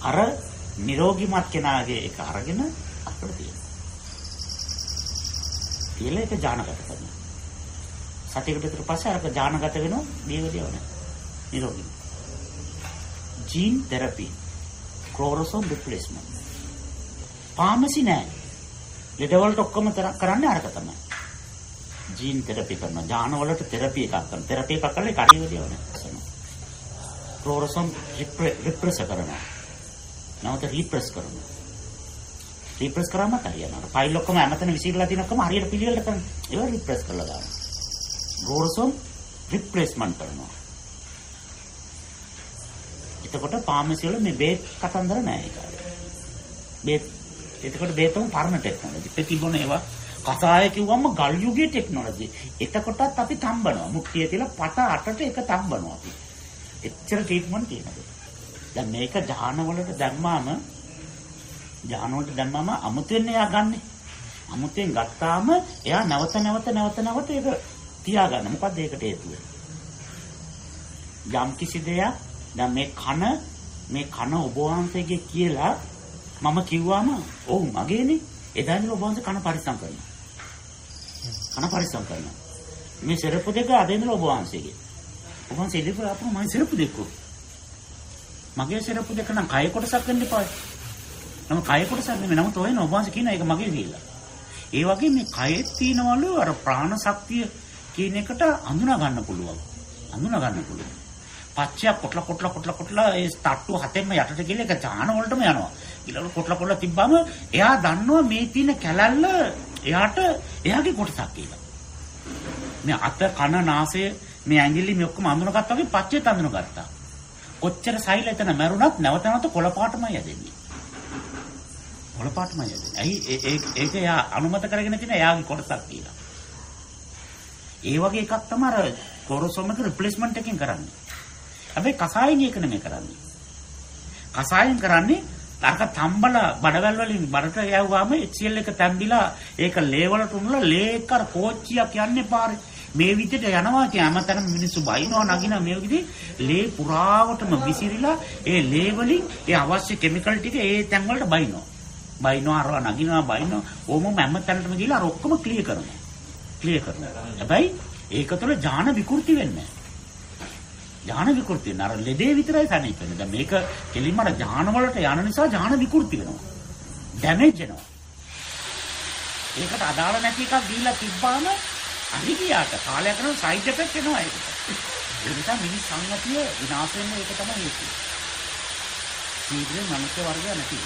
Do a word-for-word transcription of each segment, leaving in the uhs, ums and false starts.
අර නිරෝගීමත් කෙනාගේ එක අරගෙන අපිට තියෙනවා. කියලා ඒක ඥානගත කරනවා. සතියකට විතර පස්සේ අරක ඥානගත වෙනවා මේකදියව නෑ. නිරෝගී. Gene therapy, chromosome replacement. Pharmacy නෑ. ලෙඩවලට ඔක්කොම කරන්නේ අරක තමයි. ජීන් තෙරපි කරනවා. ඥාන වලට තෙරපි එකක් කරනවා. තෙරපි එකක් කරලා ඒක අඩියවදියව නෑ. ක්‍රෝමෝසෝම් රිප්‍රෙස් කරනවා. නැවත රීප්‍රෙස් කරනවා. රීප්‍රෙස් කරාම හරියනවා. ෆයිල් ඔක්කොම හැමතැන විසිරලා තියෙන ඔක්කොම හරියට පිළිවෙලට කරනවා. ඒක රීප්‍රෙස් කරලා දානවා. ක්‍රෝමෝසෝම් රිප්ලේස්මන්ට් කරනවා. එතකොට ෆාමසි වල මේ බේත් කතන්දර නෑ ඒක. බේත් එතකොට බේතම පරණ ටෙක්නොලොජි. ඒ තිබුණ ඒවා කසාය කිව්වම ගල් යුගයේ ටෙක්නොලොජි. එතකොටත් අපි තම්බනවා. මුක්තිය තියලා පට අටට එක තම්බනවා අපි. එච්චර ට්‍රීට්මන්ට් තියෙනවා. දැන් මේක ජාන වලට දැම්මාම ජාන වලට දැම්මාම අමුතෙන් එයා ගන්නෙ. අමුතෙන් ගත්තාම එයා නැවත නැවත නැවත නැවත ඒක තියාගන්න. මොකද්ද ඒකට හේතුව? යම් කිසි දෙයක් දැන් මේ කන මේ කන ඔබ වහන්සේගේ කියලා මම කිව්වම ඔව් මගේනේ. එදා ඉඳලා ඔබ වහන්සේ කන පරිස්සම් කරනවා. කන පරිස්සම් කරනවා. මේ සෙරප්පු දෙක අද ඉඳලා ඔබ වහන්සේගේ. ඔබ වහන්සේ ඉලිපුර අපු මම සෙරප්පු දෙකෝ. මගේ සෙරප්පු දෙක නම් කය කොටසක් වෙන්න එපා. නම කය කොටසක් නෙමෙයි. නමුත් ඔය නෝ ඔබ වහන්සේ කියන එක මගේ කියලා. ඒ වගේ මේ කයේ තියනවලු අර ප්‍රාණ ශක්තිය කියන එකට අඳුනා ගන්න පුළුවන්. අඳුනා ගන්න පුළුවන්. පච්චය කොටලා කොටලා කොටලා කොටලා ඒ තට්ටු හතෙන්ම යටට ගිහලා ඒක ඡාන වලටම යනවා. ඊළඟ කොටලා කොටලා තිබ්බම එයා දන්නවා මේ තියෙන කැලල්ල එයාට එයාගේ කොටසක් කියලා. මේ අත කන නාසය මේ ඇඟිලි මේ ඔක්කොම අඳුනගත්තා වගේ පච්චයත් අඳුනගත්තා. කොච්චර සෛල එතන මැරුණත් නැවත නැවත කොළ පාටමයි යදෙන්නේ. කොළ පාටමයි යදෙන්නේ. ඇයි ඒක එයා අනුමත කරගෙන තියෙන එයාගේ කොටසක් කියලා. ඒ වගේ එකක් තමයි අර ක්‍රෝමෝසෝම් එක රිප්ලේස්මන්ට් එකකින් කරන්නේ. හැබැයි කසායෙන් ඒක නෙමෙයි කරන්නේ. කසායෙන් කරන්නේ අරක තම්බලා බඩවැල් වලින් බඩට යවුවාම එච් සී එල් එක තැම්බිලා ඒක ලේ වලට උනලා ලේ එක අර කෝච්චියක් යන්නේ පාරේ. මේ විදිහට යනවා කියන හැමතැනම මිනිස්සු බයිනවා නගිනවා මේ විදිහේ ලේ පුරාවටම විසිරිලා ඒ ලේ වලින් ඒ අවශ්‍ය කිමිකල් ටික ඒ තැන් වලට බයිනවා. බයිනවා අරවා නගිනවා බයිනවා ඕමම හැමතැනටම ගිහලා අර ඔක්කොම ක්ලියර් කරනවා. ක්ලියර් කරනවා. හැබැයි ඒක තුළ ඥාන විකෘති වෙන්නේ නැහැ. ඥාන විකෘති වෙන අර ලෙඩේ විතරයි තනියෙ වෙන්නේ. දැන් මේක කෙලින්ම අර ඥාන වලට යන නිසා ඥාන විකෘති වෙනවා. ඩැමේජ් වෙනවා. ඒකට අදාළ නැති එකක් දීලා තිබ්බාම අරි ගියාට කාලයක් යනකොට සයිඩ් ඉෆෙක්ට් එනවා ඒකට. ඒ නිසා මිනිස් සංගතිය විනාශ වෙන්නේ ඒක තමයි හේතුව. සීග්‍රේ මනුෂ්‍ය වර්ගය නැති.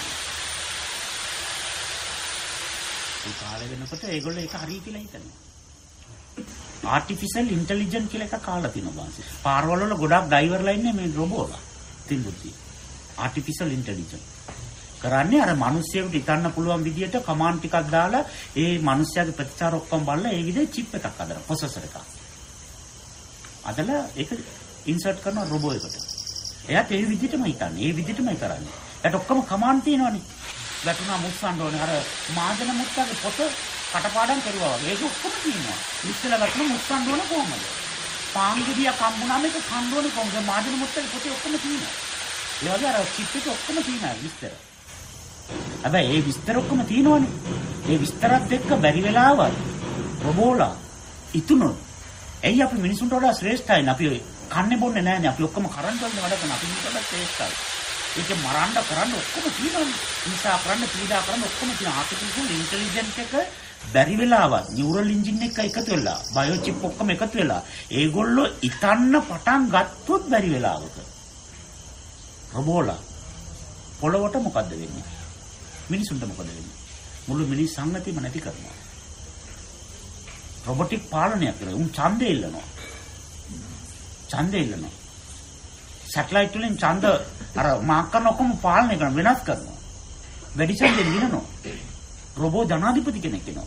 ඒ කාලේ වෙනකොට ඒගොල්ලෝ ඒක හරි කියලා හිතනවා. ආටිෆිෂල් ඉන්ටෙලිජන්ට් කියලා එකක් කාලා තිනවා බංසි. පාරවල වල ගොඩක් ඩ්‍රයිවර්ලා ඉන්නේ මේ රොබෝලා. තින්දුති. Artificial intelligent. කරන්නේ අර මිනිස්සුන්ට හිතන්න පුළුවන් විදියට කමාන්ඩ් ටිකක් දාලා ඒ මිනිස්යාගේ ප්‍රතිචාර ඔක්කොම බලලා ඒ විදිහේ චිප් එකක් හදලා ප්‍රොසෙසර් එකක්. අදලා ඒක ඉන්සර්ට් කරන රොබෝ එකට. එයාට ඒ විදිහටම හිතන්නේ. ඒ විදිහටමයි කරන්නේ. ඒකට ඔක්කොම කමාන්ඩ් තියෙනවනේ. වැටුණා මුස්සන්න ඕනේ. අර මාදන මුත්තගේ පොත කටපාඩම් කරුවා වගේ. ඒක ඔක්කොම තියෙනවා. ඉස්සෙල්ලා වැටුණා මුස්සන්න ඕන කොහමද? පාංගුදියා කම්බුනාම ඒක කන්න ඕනේ කොහොමද? මාදන මුත්තගේ පොතේ ඔක්කොම තියෙනවා. ඒ වගේ අර චිප් එක ඔක්කොම තියෙනවා විස්තර. හැබැයි ඒ විස්තර ඔක්කොම තියෙනවනේ. ඒ විස්තරත් එක්ක බැරි වෙලාවත් රොබෝලා ඉතුණු. එයි අපි මිනිසුන්ට වඩා ශ්‍රේෂ්ඨයි. අපි කන්නේ බොන්නේ නැහැනේ. අපි ඔක්කොම කරන්ට් වලින් වැඩ කරන අපි මිනිස්සුන්ට ශ්‍රේෂ්ඨයි. ඒකේ මරන්න කරන්න ඔක්කොම තියෙනවනේ. නිසා කරන්න පීඩා කරන්න ඔක්කොම තියෙන ආර්ටිෆිෂල් ඉන්ටෙලිජන්ට් එක බැරි වෙලාවත් නියුරල් එන්ජින් එක එකතු වෙලා බයෝ චිප් ඔක්කොම එකතු වෙලා ඒගොල්ලෝ ඉතන්න පටන් ගත්තොත් බැරි වෙලාවක රොබෝලා පොළොවට මොකද්ද වෙන්නේ? මිනිසුන්ට මොකද වෙන්නේ? මුළු මිනිස් සංගතියම නැති කරනවා. රොබොටික් පාලනයක් කරනවා. උන් ඡන්දය ඉල්ලනවා. ඡන්දය ඉල්ලනවා. සැටලයිට් වලින් ඡන්ද අර මාක් කරන ඔක්කොම පාලනය කරන වෙනස් කරනවා. වැඩි ඡන්දෙ දිනනවා. රොබෝ ජනාධිපති කෙනෙක් වෙනවා.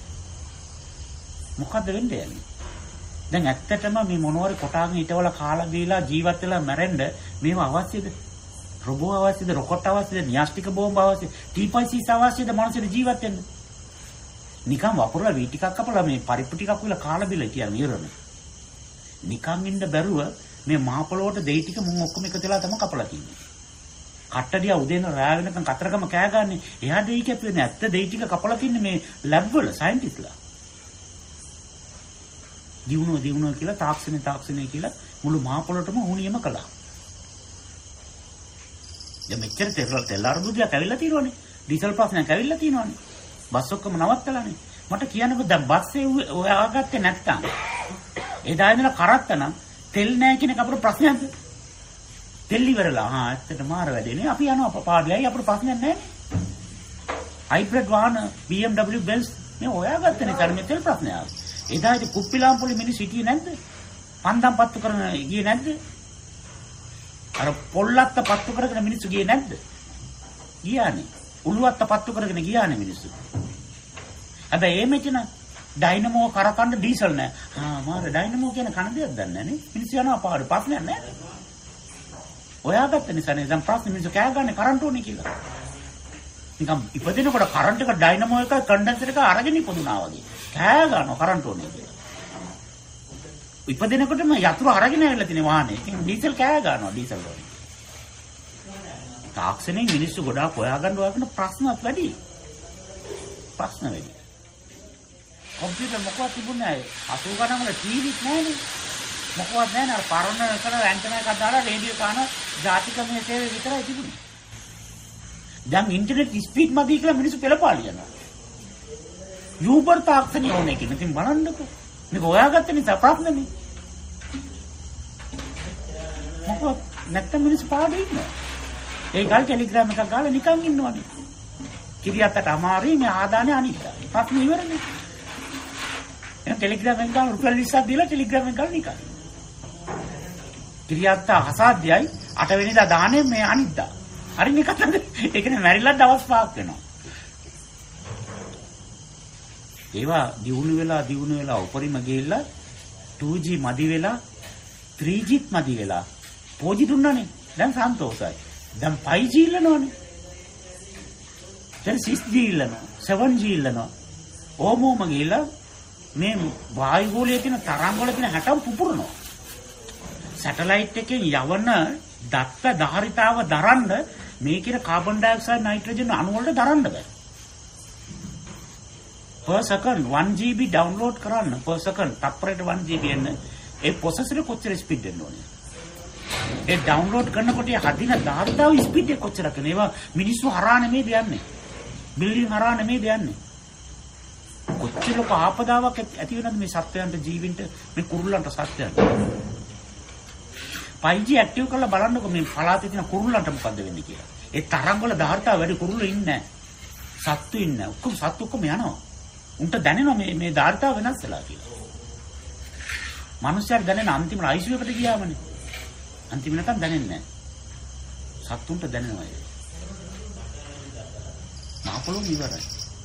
මොකද්ද වෙන්නේ යන්නේ? දැන් ඇත්තටම මේ මොනවාරි කොටාගෙන හිටවල කාලා බීලා ජීවත් වෙලා මැරෙන්න මේව අවශ්‍යද? රොබෝ අවශ්‍යද? රොකට් අවශ්‍යද? න්‍යාස්ටික බෝම්බ අවශ්‍යද? ටීපයිසිස් අවශ්‍යද? මනුස්සයෙක් ජීවත් වෙන්න. නිකන් වපුරලා වී ටිකක් කපලා මේ පරිප්පු ටිකක් විලා කාලා බිලා කියන්නේ ඉරණ. නිකන් ඉන්න බැරුව මේ මහ පොළොවට දෙයි ටික මුන් ඔක්කොම එකතු වෙලා තමයි කපලා තින්නේ. කට්ටඩිය උදේන රෑ වෙනකන් කතරගම කෑ ගන්නේ. එයා දෙයි කැපුවේ නැත්ත දෙයි ටික කපලා තින්නේ මේ ලැබ් වල සයන්ටිස්ට්ලා. දිනුව දිනුව කියලා තාක්ෂණය තාක්ෂණය කියලා මුළු මහ පොළොටම උණියම කළා. දැන් මෙච්චර තෙල් තෙල් අරබුදයක් ඇවිල්ලා තියෙනවනේ. ඩීසල් ප්‍රශ්නයක් ඇවිල්ලා තියෙනවනේ. බස් ඔක්කොම නවත්තලානේ. මට කියන්නකෝ දැන් බස් ඒ ඔයා ගත්තේ නැත්තම් එදා ඉඳලා කරත්ත නම් තෙල් නැහැ කියන එක අපේ ප්‍රශ්නයක්ද? තෙල් ඉවරලා. ආ ඇත්තට මාර වැඩේනේ. අපි යනවා පාඩලයි අපේ ප්‍රශ්නයක් නැහැ. හයිබ්‍රිඩ් වාහන B M W Benz මේ ඔයා ගත්තනේ කර මේ තෙල් ප්‍රශ්නයක්. එදා ඉතින් කුප්පිලාම්පොලි මිනිස්සු හිටියේ නැද්ද? පන්දම් පත්තු කරන ගියේ නැද්ද? අර පොල්ලත්ත පත්තු කරගෙන මිනිස්සු ගියේ නැද්ද? ගියානේ. උළුවත්ත පත්තු කරගෙන ගියානේ මිනිස්සු. හැබැයි ඒ මෙතන ඩයිනමෝ කරකන්න ඩීසල් නැහැ. ආ මාර ඩයිනමෝ කියන කන දෙයක් දන්නේ නැනේ. මිනිස්සු යනවා පාඩු ප්‍රශ්නයක් නැහැ. ඔයා ගත්ත නිසානේ දැන් ප්‍රශ්නේ මිනිස්සු කෑ ගන්න කරන්ට් ඕනේ කියලා. නිකම් ඉපදිනකොට කරන්ට් එක ඩයිනමෝ එක කන්ඩෙන්සර් එක අරගෙන ඉපදුනා වගේ. කෑ ගන්නවා කරන්ට් ඕනේ කියලා. ඉපදිනකොටම යතුරු අරගෙන ඇවිල්ලා තියෙන වාහනේ. ඉතින් ඩීසල් කෑ ගන්නවා ඩීසල් වලින්. තාක්ෂණයෙන් මිනිස්සු ගොඩාක් හොයාගන්න හොයාගෙන ප්‍රශ්නත් වැඩි. ප්‍රශ්න වැඩි. කම්පියුටර් මොකක්ද තිබුණේ නැහැ. අසූ ගණන් වල ටීවීත් නැහැනේ. මොකවත් නැහැ නේද? පරණ කරන ඇන්ටනා එකක් දාලා රේඩියෝ කාන ජාතික මේ සේවය විතරයි තිබුණේ. දැන් ඉන්ටර්නෙට් ස්පීඩ් මදි කියලා මිනිස්සු පෙළපාලි යනවා. යූබර් තාක්ෂණය ඕනේ කියන ඉතින් බලන්නකෝ. මේක හොයාගත්ත නිසා ප්‍රශ්නනේ. මොකද නැත්තම් මිනිස්සු පාඩේ ඉන්නවා. ඒ ගල් ටෙලිග්‍රෑම් එකක් ගාලා නිකන් ඉන්නවනේ. කිරියත්තට අමාරුයි මේ ආදානේ අනිත්තා. ප්‍රශ්න ඉවරනේ. එහෙනම් ටෙලිග්‍රෑම් එකක් ගාලා රුපියල් විස්සක් දීලා ටෙලිග්‍රෑම් එකක් ගාලා නිකන්. කිරියත්ත අසාධ්‍යයි අටවෙනිදා දාන්නේ මේ අනිත්තා. හරි මේ කතාව. ඒ කියන්නේ මැරිලා දවස් පහක් වෙනවා. ඒවා දියුණු වෙලා දියුණු වෙලා උපරිම ගිහිල්ලා two G මදි වෙලා three G මදි වෙලා four G දුන්නානේ. දැන් සන්තෝෂයි. දැන් five G ඉල්ලනවනේ. දැන් six G ඉල්ලනවා. seven G ඉල්ලනවා. ඕමෝම ගිහිල්ලා මේ වායුගෝලයේ තියෙන තරංග වල තියෙන හැටම් පුපුරනවා. සැටලයිට් එකෙන් යවන දත්ත ධාරිතාව දරන්න මේ කියන කාබන් ඩයොක්සයිඩ් නයිට්‍රජන් අණු වලට දරන්න බෑ. per second one G B download කරන්න per second තප්පරයට one G B එන්න ඒ processor කොච්චර ස්පීඩ් දෙන්න ඕනේ. ඒ ඩවුන්ලෝඩ් කරනකොට හදින ධාරිතාව ස්පීඩ් එක කොච්චර කරන ඒවා මිනිස්සු හරහා නෙමෙයි යන්නේ. බිල්ඩින් හරහා නෙමෙයි යන්නේ. කොච්චර ලොකු ආපදාවක් ඇති වෙනවද මේ සත්වයන්ට ජීවින්ට මේ කුරුල්ලන්ට සත්වයන්ට. five G ඇක්ටිව් කරලා බලන්නකො මේ පළාතේ තියෙන කුරුල්ලන්ට මොකද්ද වෙන්නේ කියලා. ඒ තරංග වල ධාරිතාව වැඩි කුරුල්ලෝ ඉන්නේ නැහැ. සත්තු ඉන්නේ නැහැ. ඔක්කොම සත්තු ඔක්කොම යනවා. උන්ට දැනෙනවා මේ මේ ධාරිතාව වෙනස් වෙලා කියලා. මිනිස්සුන්ට දැනෙන අන්තිමට I C U එකට ගියාමනේ. අන්තිමට නැත්තම් දැනෙන්නේ නැහැ. සත්තුන්ට දැනෙනවා ඒක. මාපලෝ ඉවරයි.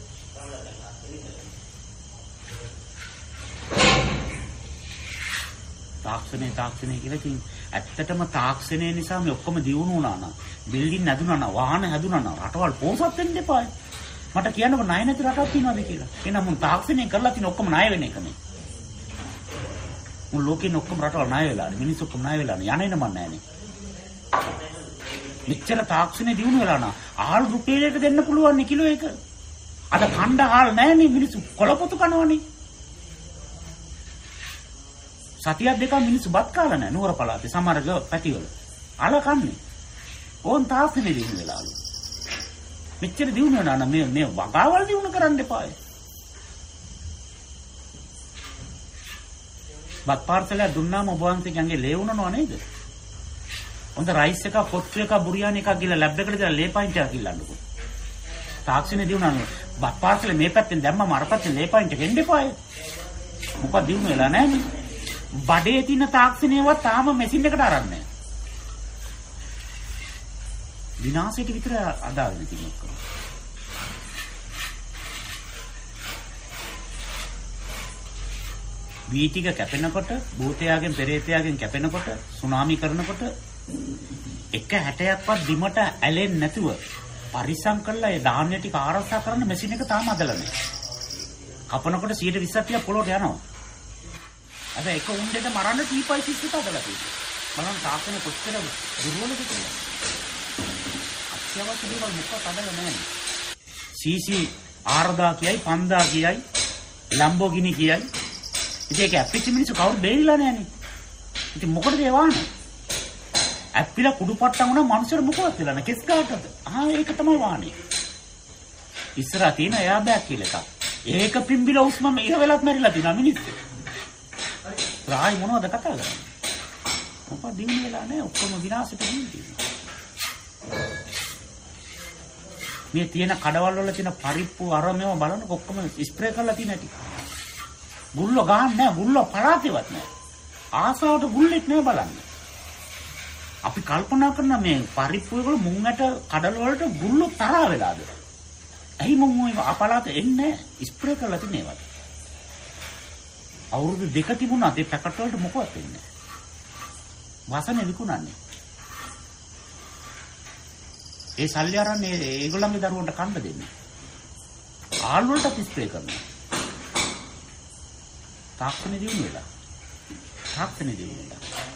තාක්ෂණය තාක්ෂණය කියලා ඉතින් ඇත්තටම තාක්ෂණය නිසා මේ ඔක්කොම දියුණු වුණා නම් බිල්ඩින් නැදුණා නම් වාහන හැදුණා නම් රටවල් පෝසත් වෙන්න එපා. මට කියන්නකො ණය නැති රටක් තියෙනවද කියලා. එහෙනම් මුන් තාක්ෂණය කරලා තියෙන ඔක්කොම ණය වෙන එකනේ. මුන් ලෝකේ ඔක්කොම රටවල් ණය වෙලානේ. මිනිස්සු ඔක්කොම ණය වෙලානේ. යන්නේ නම නැහැනේ. මෙච්චර තාක්ෂණය දියුණු වෙලා නම් ආල් රුපියලයක දෙන්න පුළුවන් නේ කිලෝ එක. අද කණ්ඩ ආල් නැහැනේ මිනිස්සු කොළපොතු කනවනේ. සතියක් දෙකක් මිනිස්සු බත් කාලා නැහැ නුවර පළාතේ සමහර පැතිවල. අල කන්නේ. ඕන් තාක්ෂණය දියුණු වෙලාලු. මෙච්චර දියුණු වෙනා නම් මේ මේ වගාවල් දියුණු කරන්න එපායි. බත් පාර්සලයක් දුන්නාම ඔබ වහන්සේගේ ලේ වුණනව නේද? හොඳ රයිස් එකක්, පොට්ටු එකක්, බුරියානි එකක් ගිහලා ලැබ් එකට දාලා ලේ පයින්ට් එකක් ඉල්ලන්නකෝ. තාක්ෂණය දියුණුවා. බත් පාර්සලේ මේ පැත්තෙන් දැම්මම අර පැත්තෙන් ලේ පයින්ට් එක එන්න එපායි. මොකක්ද දියුණු වෙලා නැන්නේ? බඩේ තියෙන තාක්ෂණයවත් තාම මැෂින් එකට අරන් නැහැ. විනාශයට විතර අදාළ නැති මොකක්ද? වීතික කැපෙනකොට, භූතයාගෙන් පෙරේතයාගෙන් කැපෙනකොට, සුනාමි කරනකොට එක හැටයක්වත් බිමට ඇලෙන්නේ නැතුව පරිස්සම් කරලා ඒ ධාන්‍ය ටික ආරක්ෂා කරන මැෂින් එක තාම අදලා නැහැ. කපනකොට සියයට විස්සක් ටික පොළොට යනවා. අද එක උණ්ඩෙට මරන්න ටීපයි සිස්ටම් එක අදලා තියෙනවා. බලන්න තාක්ෂණ කොච්චර දුර්වලද කියලා. අත්‍යවශ්‍ය දේවල් මොකක්ද අදලා නැහැ. සීසි ආරදා කියයි පන්දා කියයි ලැම්බෝගිනි කියයි. ඉතින් ඒක ඇප්පිච්ච මිනිස්සු කවුරු බේරිලා නැහනේ. ඉතින් මොකටද ඒ වාහනේ? ඇප්පිලා කුඩු පට්ටම් වුණා මනුස්සයර මොකවත් වෙලා නැහැ. කෙස් කාටද? ආ ඒක තමයි වාහනේ. ඉස්සරහ තියෙන එයා බෑග් කියලා එකක්. ඒක පිම්බිලා උස්මම ඉර වෙලත් මැරිලා තියෙනවා මිනිස්සු. රායි මොනවද කතා කරන්නේ? මොකක්ද දිනු වෙලා නැහැ ඔක්කොම විනාශයට ගිහින්. මේ තියෙන කඩවල වල තියෙන පරිප්පු අරමේව බලන්න ඔක්කොම ස්ප්‍රේ කරලා තියෙන ඇති. ගුල්ලෝ ගන්න නැහැ ගුල්ලෝ පරාතේවත් නැහැ. ආසාවට ගුල්ලෙක් නෑ බලන්න. අපි කල්පනා කරන මේ පරිප්පු වල මුං ඇට කඩල වලට ගුල්ලෝ තරහ වෙලාද? ඇයි මුං ඔය අපලාත එන්නේ ස්ප්‍රේ කරලා තියෙන ඒවා. අවුරුදු දෙක තිබුණා ඒ පැකට් වලට මොකවත් වෙන්නේ නැහැ. වාසනේ විකුණන්නේ. ඒ සල්ලි අරන් ඒගොල්ලන්ගේ දරුවන්ට කන්න දෙන්නේ. ආල් වලට ස්ප්‍රේ කරනවා. තාක්ෂණය දිනු වෙලා. තාක්ෂණය දිනු වෙලා.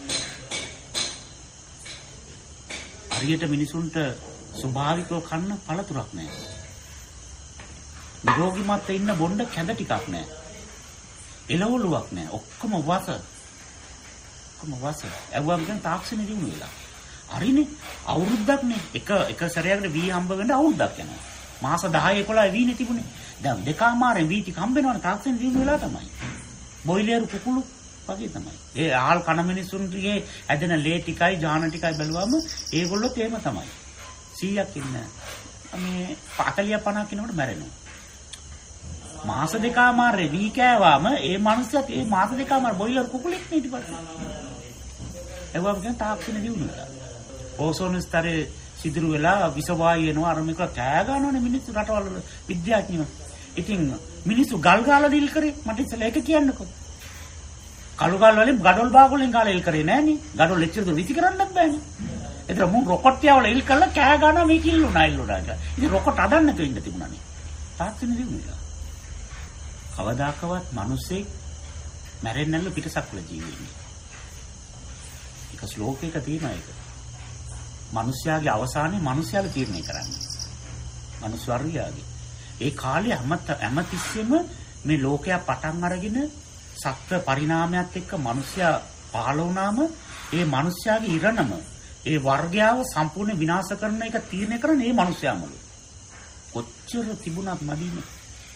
හරියට මිනිසුන්ට ස්වභාවිකව කන්න පළතුරක් නැහැ. නිරෝගීමත් ඉන්න බොණ්ඩ කැඳ ටිකක් නැහැ. එළවලුවක් නැහැ. ඔක්කොම වස. ඔක්කොම වස. ඇව්වම කියන තාක්ෂණය දිනු වෙලා. හරිනේ අවුරුද්දක් නේ එක එක සැරයකට වී හම්බ වෙන්න අවුරුද්දක් යනවා මාස දහය එකොළහ වීනේ තිබුණේ දැන් දෙකමාරෙන් වී ටික හම්බ වෙනවනේ තාක්ෂණ දිනු වෙලා තමයි බොයිලර් කුකුළු වගේ තමයි ඒ ආල් කන මිනිසුන්ගේ ඇදෙන ලේ ටිකයි ජාන ටිකයි බැලුවම ඒගොල්ලොත් එහෙම තමයි සීයක් ඉන්න මේ පතලිය පනහක් කෙනෙකුට මැරෙනවා මාස දෙකමාරේ වී කෑවාම ඒ මනුස්සයත් ඒ මාස දෙකමාර බොයිලර් කුකුලෙක් නේ ඊට පස්සේ ඒවම කියන තාක්ෂණ දිනු වෙලා ඕසෝන ස්තරේ සිදුරු වෙලා විස වායු වෙනවා අර මේක කෑ ගන්නවනේ මිනිස්සු රටවල විද්‍යාඥයෝ. ඉතින් මිනිස්සු ගල් ගාලා ඩීල් කරේ මට ඉස්සෙල්ලා ඒක කියන්නකෝ. කළු ගල් වලින් ගඩොල් බාග වලින් ගාලා ඉල් කරේ නෑනේ. ගඩොල් එච්චර දුර විසි කරන්නත් බෑනේ. ඒතර මුන් රොකට් යාවල ඉල් කරලා කෑ ගන්නවා මේ කිල්ලුනා ඉල්ලුනා කියලා. ඉතින් රොකට් අදන්න නැතුව ඉන්න තිබුණානේ. තාක්ෂණ දිනුවා. කවදාකවත් මිනිස්සෙක් මැරෙන්නේ නැල්ල පිටසක්වල ජීවෙන්නේ. ඒක ශ්ලෝකයක තියෙනවා ඒක. මිනිස්යාගේ අවසානයේ මිනිස්යාලා තීරණය කරන්නේ. මිනිස් වර්ගයාගේ. ඒ කාලේ හැමතිස්සෙම මේ ලෝකයා පටන් අරගෙන සත්ත්ව පරිණාමයත් එක්ක මිනිස්යා පහළ වුණාම ඒ මිනිස්යාගේ ඉරණම ඒ වර්ගයාව සම්පූර්ණ විනාශ කරන එක තීරණය කරන්නේ මේ මිනිස්යාමලු. කොච්චර තිබුණත් මදීනේ.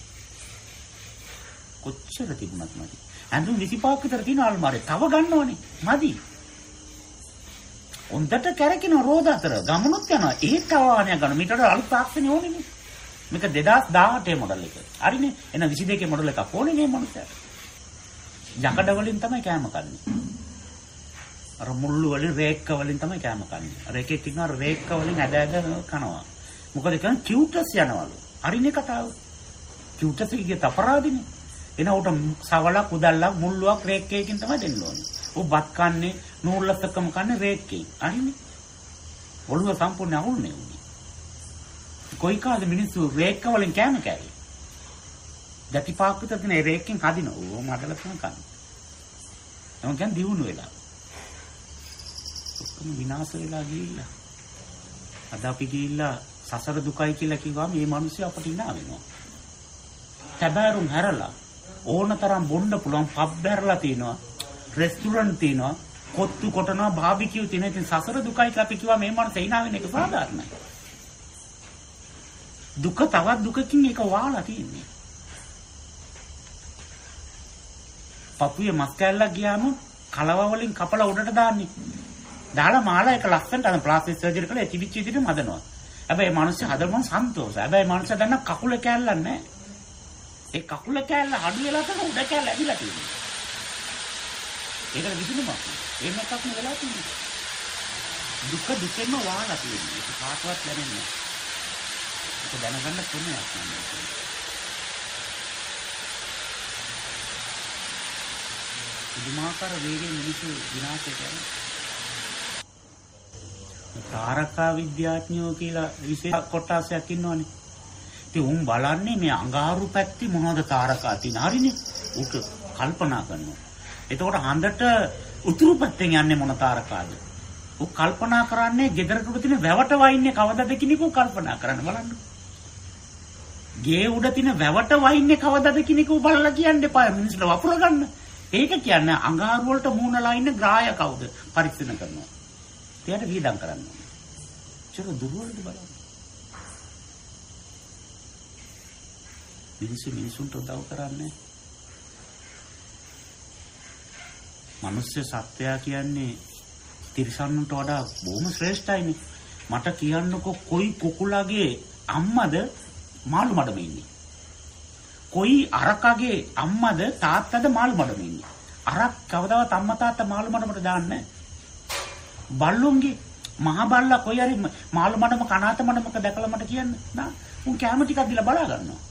කොච්චර තිබුණත් මදි. අඳුන් විසිපහක් විතර තියෙන අල්මාරේ තව ගන්නවනේ. මදි. උන්දට කැරකින රෝද අතර ගමනොත් යනවා ඒත් වාහනයක් ගන්න මීටර අලුත් තාක්ෂණය ඕනේ මේක දෙදාස් දහඅටේ මොඩල් එක හරිනේ එන විසි දෙකේ මොඩල් එකක් ඕනේ මේ මනුස්සයා යකඩ වලින් තමයි කෑම කන්නේ අර මුල්ලු වලින් රේක්ක වලින් තමයි කෑම කන්නේ අර එකේ තියෙන අර රේක්ක වලින් ඇද ඇද කනවා මොකද කියන්නේ කියුටස් යනවලු හරිනේ කතාව කියුටස් කියේ අපරාධිනේ එන උට සවලක් උදල්ලක් මුල්ලුවක් රේක්කයකින් තමයි දෙන්න ඕනේ ඔබ බත් කන්නේ නූල්ලක්කම කන්නේ රේක්කේ. හරිනේ. ඔළුව සම්පූර්ණ අහුල්නේ උනේ. කොයි කාද මිනිස්සු රේක්ක වලින් කෑම කෑවේ. දැටි පාක් විතර තියෙන රේක්කෙන් හදින. ඕ මඩල තමයි කන්නේ. එමන් කියන්නේ දියුණු වෙලා. ඔක්කොම විනාශ වෙලා ගිහිල්ලා. අද අපි ගිහිල්ලා සසර දුකයි කියලා කිව්වම මේ මිනිස්සු අපට ඉනා වෙනවා. තබාරුම් හැරලා ඕනතරම් බොන්න පුළුවන් පබ් හැරලා තිනවා. රෙස්ටුරන්ට් තිනවා. කොත්තු කොටනවා බාබිකියු තියෙන ඉතින් සසර දුකයි කියලා අපි කිව්වා මේ මනස එනා වෙන එක සාධාරණයි. දුක තවත් දුකකින් එක වහලා තියෙන්නේ. පපුවේ මස් කැල්ලක් ගියාම කලව වලින් කපලා උඩට දාන්නේ. දාලා මාලා එක ලස්සනට අර ප්ලාස්ටික් සර්ජරි කරලා ඒ තිබිච්ච විදිහට මදනවා. හැබැයි මිනිස්සු හදමන් සන්තෝෂයි. හැබැයි මිනිස්සු දන්න කකුල කැල්ලක් නැහැ. ඒ කකුල කැල්ල අඩු වෙලා තමයි උඩ කැල්ල ඇවිල්ලා තියෙන්නේ. ඒකට විසඳුමක් එහෙම එකක් නෙවෙයි වෙලා තියෙන්නේ. දුක දුකෙන්ම වහලා තියෙන්නේ. ඒක කාටවත් දැනෙන්නේ නැහැ. ඒක දැනගන්න පුළුවන් නෑ. පුදුමාකාර වේගයෙන් මිනිස්සු විනාශයට යනවා. තාරකා විද්‍යාඥයෝ කියලා විශේෂ කොටසක් ඉන්නවනේ. ඉතින් උන් බලන්නේ මේ අඟහරු පැත්තේ මොනවද තාරකා තියෙන. හරිනේ. උට කල්පනා කරනවා. එතකොට හඳට උතුරු පැත්තෙන් යන්නේ මොන තාරකාද? ඌ කල්පනා කරන්නේ ගෙදරට උඩ තියෙන වැවට වයින්නේ කවදාද කියන එක ඌ කල්පනා කරන්න බලන්න. ගේ උඩ තියෙන වැවට වයින්නේ කවදාද කියන එක ඌ බලලා කියන්න එපා. මිනිස්සුන්ට වපුර ගන්න. ඒක කියන්නේ අඟහරු වලට මූණලා ඉන්න ග්‍රාහය කවුද? පරීක්ෂණ කරනවා. එයාට වියදම් කරන්න ඕනේ. චර දුර්වලද බලන්න. මිනිස්සු මිනිසුන්ට උදව් කරන්නේ. මනුෂ්‍ය සත්වයා කියන්නේ තිරිසනුන්ට වඩා බොහොම ශ්‍රේෂ්ඨයිනේ. මට කියන්නකො කොයි කුකුලගේ අම්මද මාළු මඩම ඉන්නේ. කොයි අරකගේ අම්මද තාත්තද මාළු මඩම ඉන්නේ. අරක් කවදාවත් අම්මා තාත්තා මාළු මඩමට දාන්නේ නැහැ. බල්ලුන්ගේ මහා බල්ලා කොයි හරි මාළු මඩම කනාත මඩමක දැකලා මට කියන්න නා උන් කැම ටිකක් දීලා බලා ගන්නවා.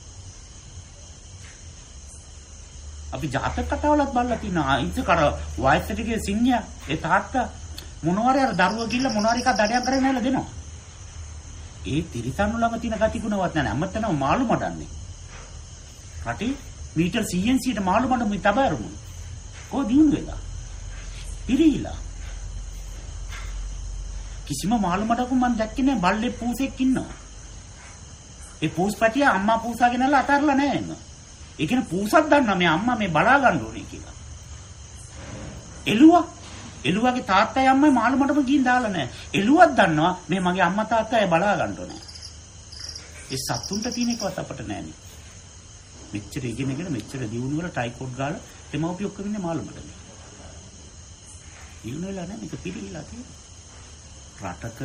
අපි ජාතක කතාවලත් බලලා තිනවා. ඉත කර වයසට ගිය සිංහයා ඒ තාත්තා මොනවාරි අර දරුවා ගිල්ල මොනවාරි එකක් දඩයන් කරගෙන ඇවිල්ලා දෙනවා. ඒ තිරිසන්නු ළඟ තියෙන ගති ගුණවත් නැහැ. අම්මතනම මාළු මඩන්නේ. රටේ මීටර් සීයෙන් සීයට මාළු මඩ මේ තබාරුමු. කො දියුණු වෙලා. පිරීලා. කිසිම මාළු මඩක මම දැක්කේ නැහැ. බල්ලේ පූසෙක් ඉන්නවා. ඒ පූස් පැටිය අම්මා පූසාගෙන අල්ල අතහැරලා නැහැ එන්න. ඒ කියන්නේ පූසක් දන්නා මේ අම්මා මේ බලා ගන්න ඕනේ කියලා. එළුවා එළුවාගේ තාත්තයි අම්මයි මාළු මඩම ගිහින් දාලා නැහැ. එළුවක් දන්නවා මේ මගේ අම්මා තාත්තයි බලා ගන්න ඕනේ. ඒ සතුන්ට තියෙන එකවත් අපට නැහැනේ. මෙච්චර ඉගෙනගෙන මෙච්චර දියුණු වල ටයිකෝඩ් ගාලා දෙමව්පිය ඔක්කොම ඉන්නේ මාළු මඩම. දියුණු වෙලා නැහැ මේක පිළිහිලා තියෙනවා. රටක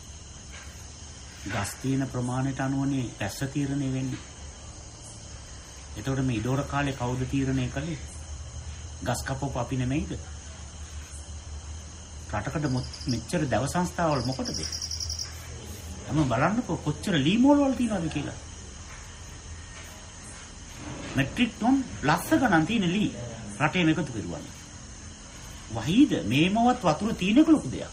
ගස් තියෙන ප්‍රමාණයට අනුවනේ පැස්ස තීරණය වෙන්නේ. එතකොට මේ ඉඩෝර කාලේ කවුද තීරණය කළේ? ගස් කපපු අපි නෙමෙයිද? රටකට මෙච්චර දව සංස්ථාවල් මොකටද? තම බලන්නකෝ කොච්චර ලීමෝල් වල තියනවද කියලා. මෙට්‍රික් ටොන් ලක්ෂ ගණන් තියෙන ලී රටේ මේකතු කරුවා. වහීද මේමවත් වතුර තියෙනක ලොකු දෙයක්.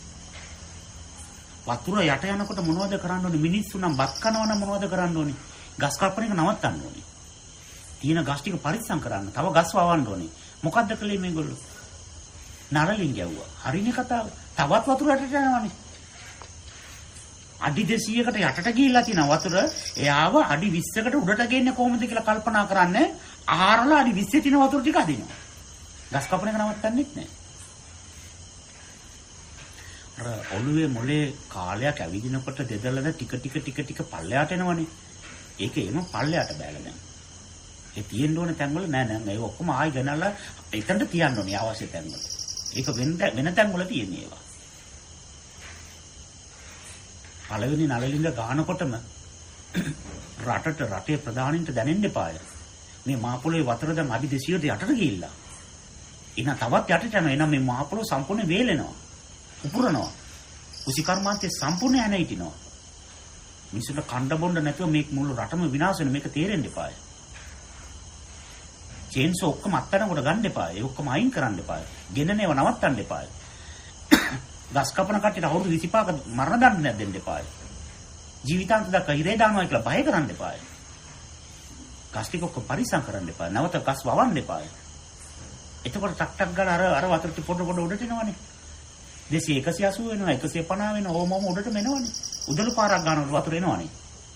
වතුර යට යනකොට මොනවද කරන්න ඕනේ? මිනිස්සු නම් බත් කනවා නම් මොනවද කරන්න ඕනේ? ගස් කපන එක නවත්තන්න ඕනේ. තියෙන ගස් ටික පරිස්සම් කරන්න. තව ගස් වවන්න ඕනේ. මොකද්ද කළේ මේගොල්ලෝ? නරලින් ගැව්වා. හරිනේ කතාව. තවත් වතුර යටට යනවානේ. අඩි දෙසීයකට යටට ගිහිල්ලා තියෙන වතුර එයාව අඩි විස්සකට උඩට ගෙන්නේ කොහොමද කියලා කල්පනා කරන්නේ. ආහාරලා අඩි විස්සේ තියෙන වතුර ටික අදිනවා. ගස් කපන එක නවත්තන්නෙත් නැහැ. අර ඔළුවේ මොලේ කාලයක් ඇවිදිනකොට දෙදළද ටික ටික ටික ටික පල්ලයට එනවනේ. ඒක එම පල්ලයට බෑලා දැන්. ඒ තියෙන්න ඕනේ තැන්වල නෑ නෑ මේ ඔක්කොම ආයි ගනනලා එතනට තියන්න ඕනේ අවශ්‍ය තැන්වල. ඒක වෙන වෙන තැන්වල තියෙන්නේ ඒවා. පළවෙනි නළලින්ද ගානකොටම රටට රටේ ප්‍රධානින්ට දැනෙන්න එපාය. මේ මාපොළේ වතුර දැන් අඩි දෙසීයට යටට ගිහිල්ලා. එන තවත් යටට යනවා. එනම් මේ මාපොළොව සම්පූර්ණ වේලෙනවා. උපුරනවා. කුසිකර්මාන්තේ සම්පූර්ණ යන හිටිනවා. මිනිස්සුන්ට කණ්ඩ බොණ්ඩ නැතුව මේ මුළු රටම විනාශ වෙන මේක තේරෙන්න එපාය. චේන්ස් ඔක්කොම අත්තරකට ගන්න එපාය. ඒ ඔක්කොම අයින් කරන්න එපාය. ගෙනනේව නවත්තන්න එපාය. ගස් කපන කට්ටියට අවුරුදු විසිපහක මරණ දඬුවමක් දෙන්න එපාය. ජීවිතාන්ත දක්වා ඉරේ දානවා කියලා බය කරන්න එපාය. ගස් ටික ඔක්කොම පරිස්සම් කරන්න එපාය. නැවත ගස් වවන්න එපාය. එතකොට ටක් ටක් ගාලා අර අර වතුර ටික පොඩ පොඩ උඩට එනවනේ. දෙසිය එකසිය අසූ වෙනවා එකසිය පනහ වෙනවා ඕමම උඩටම එනවනේ. උදළු පාරක් ගන්නකොට වතුර එනවනේ.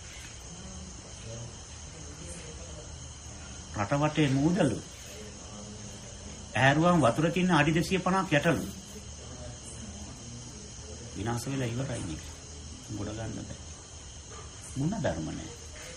රට වටේ මූදලු ඈරුවම් වතුර තියෙන අඩි දෙසිය පනහක් යටලු විනාශ වෙලා ඉවරයි නේ. ගොඩ ගන්න බෑ. මොන ධර්ම නැහැ.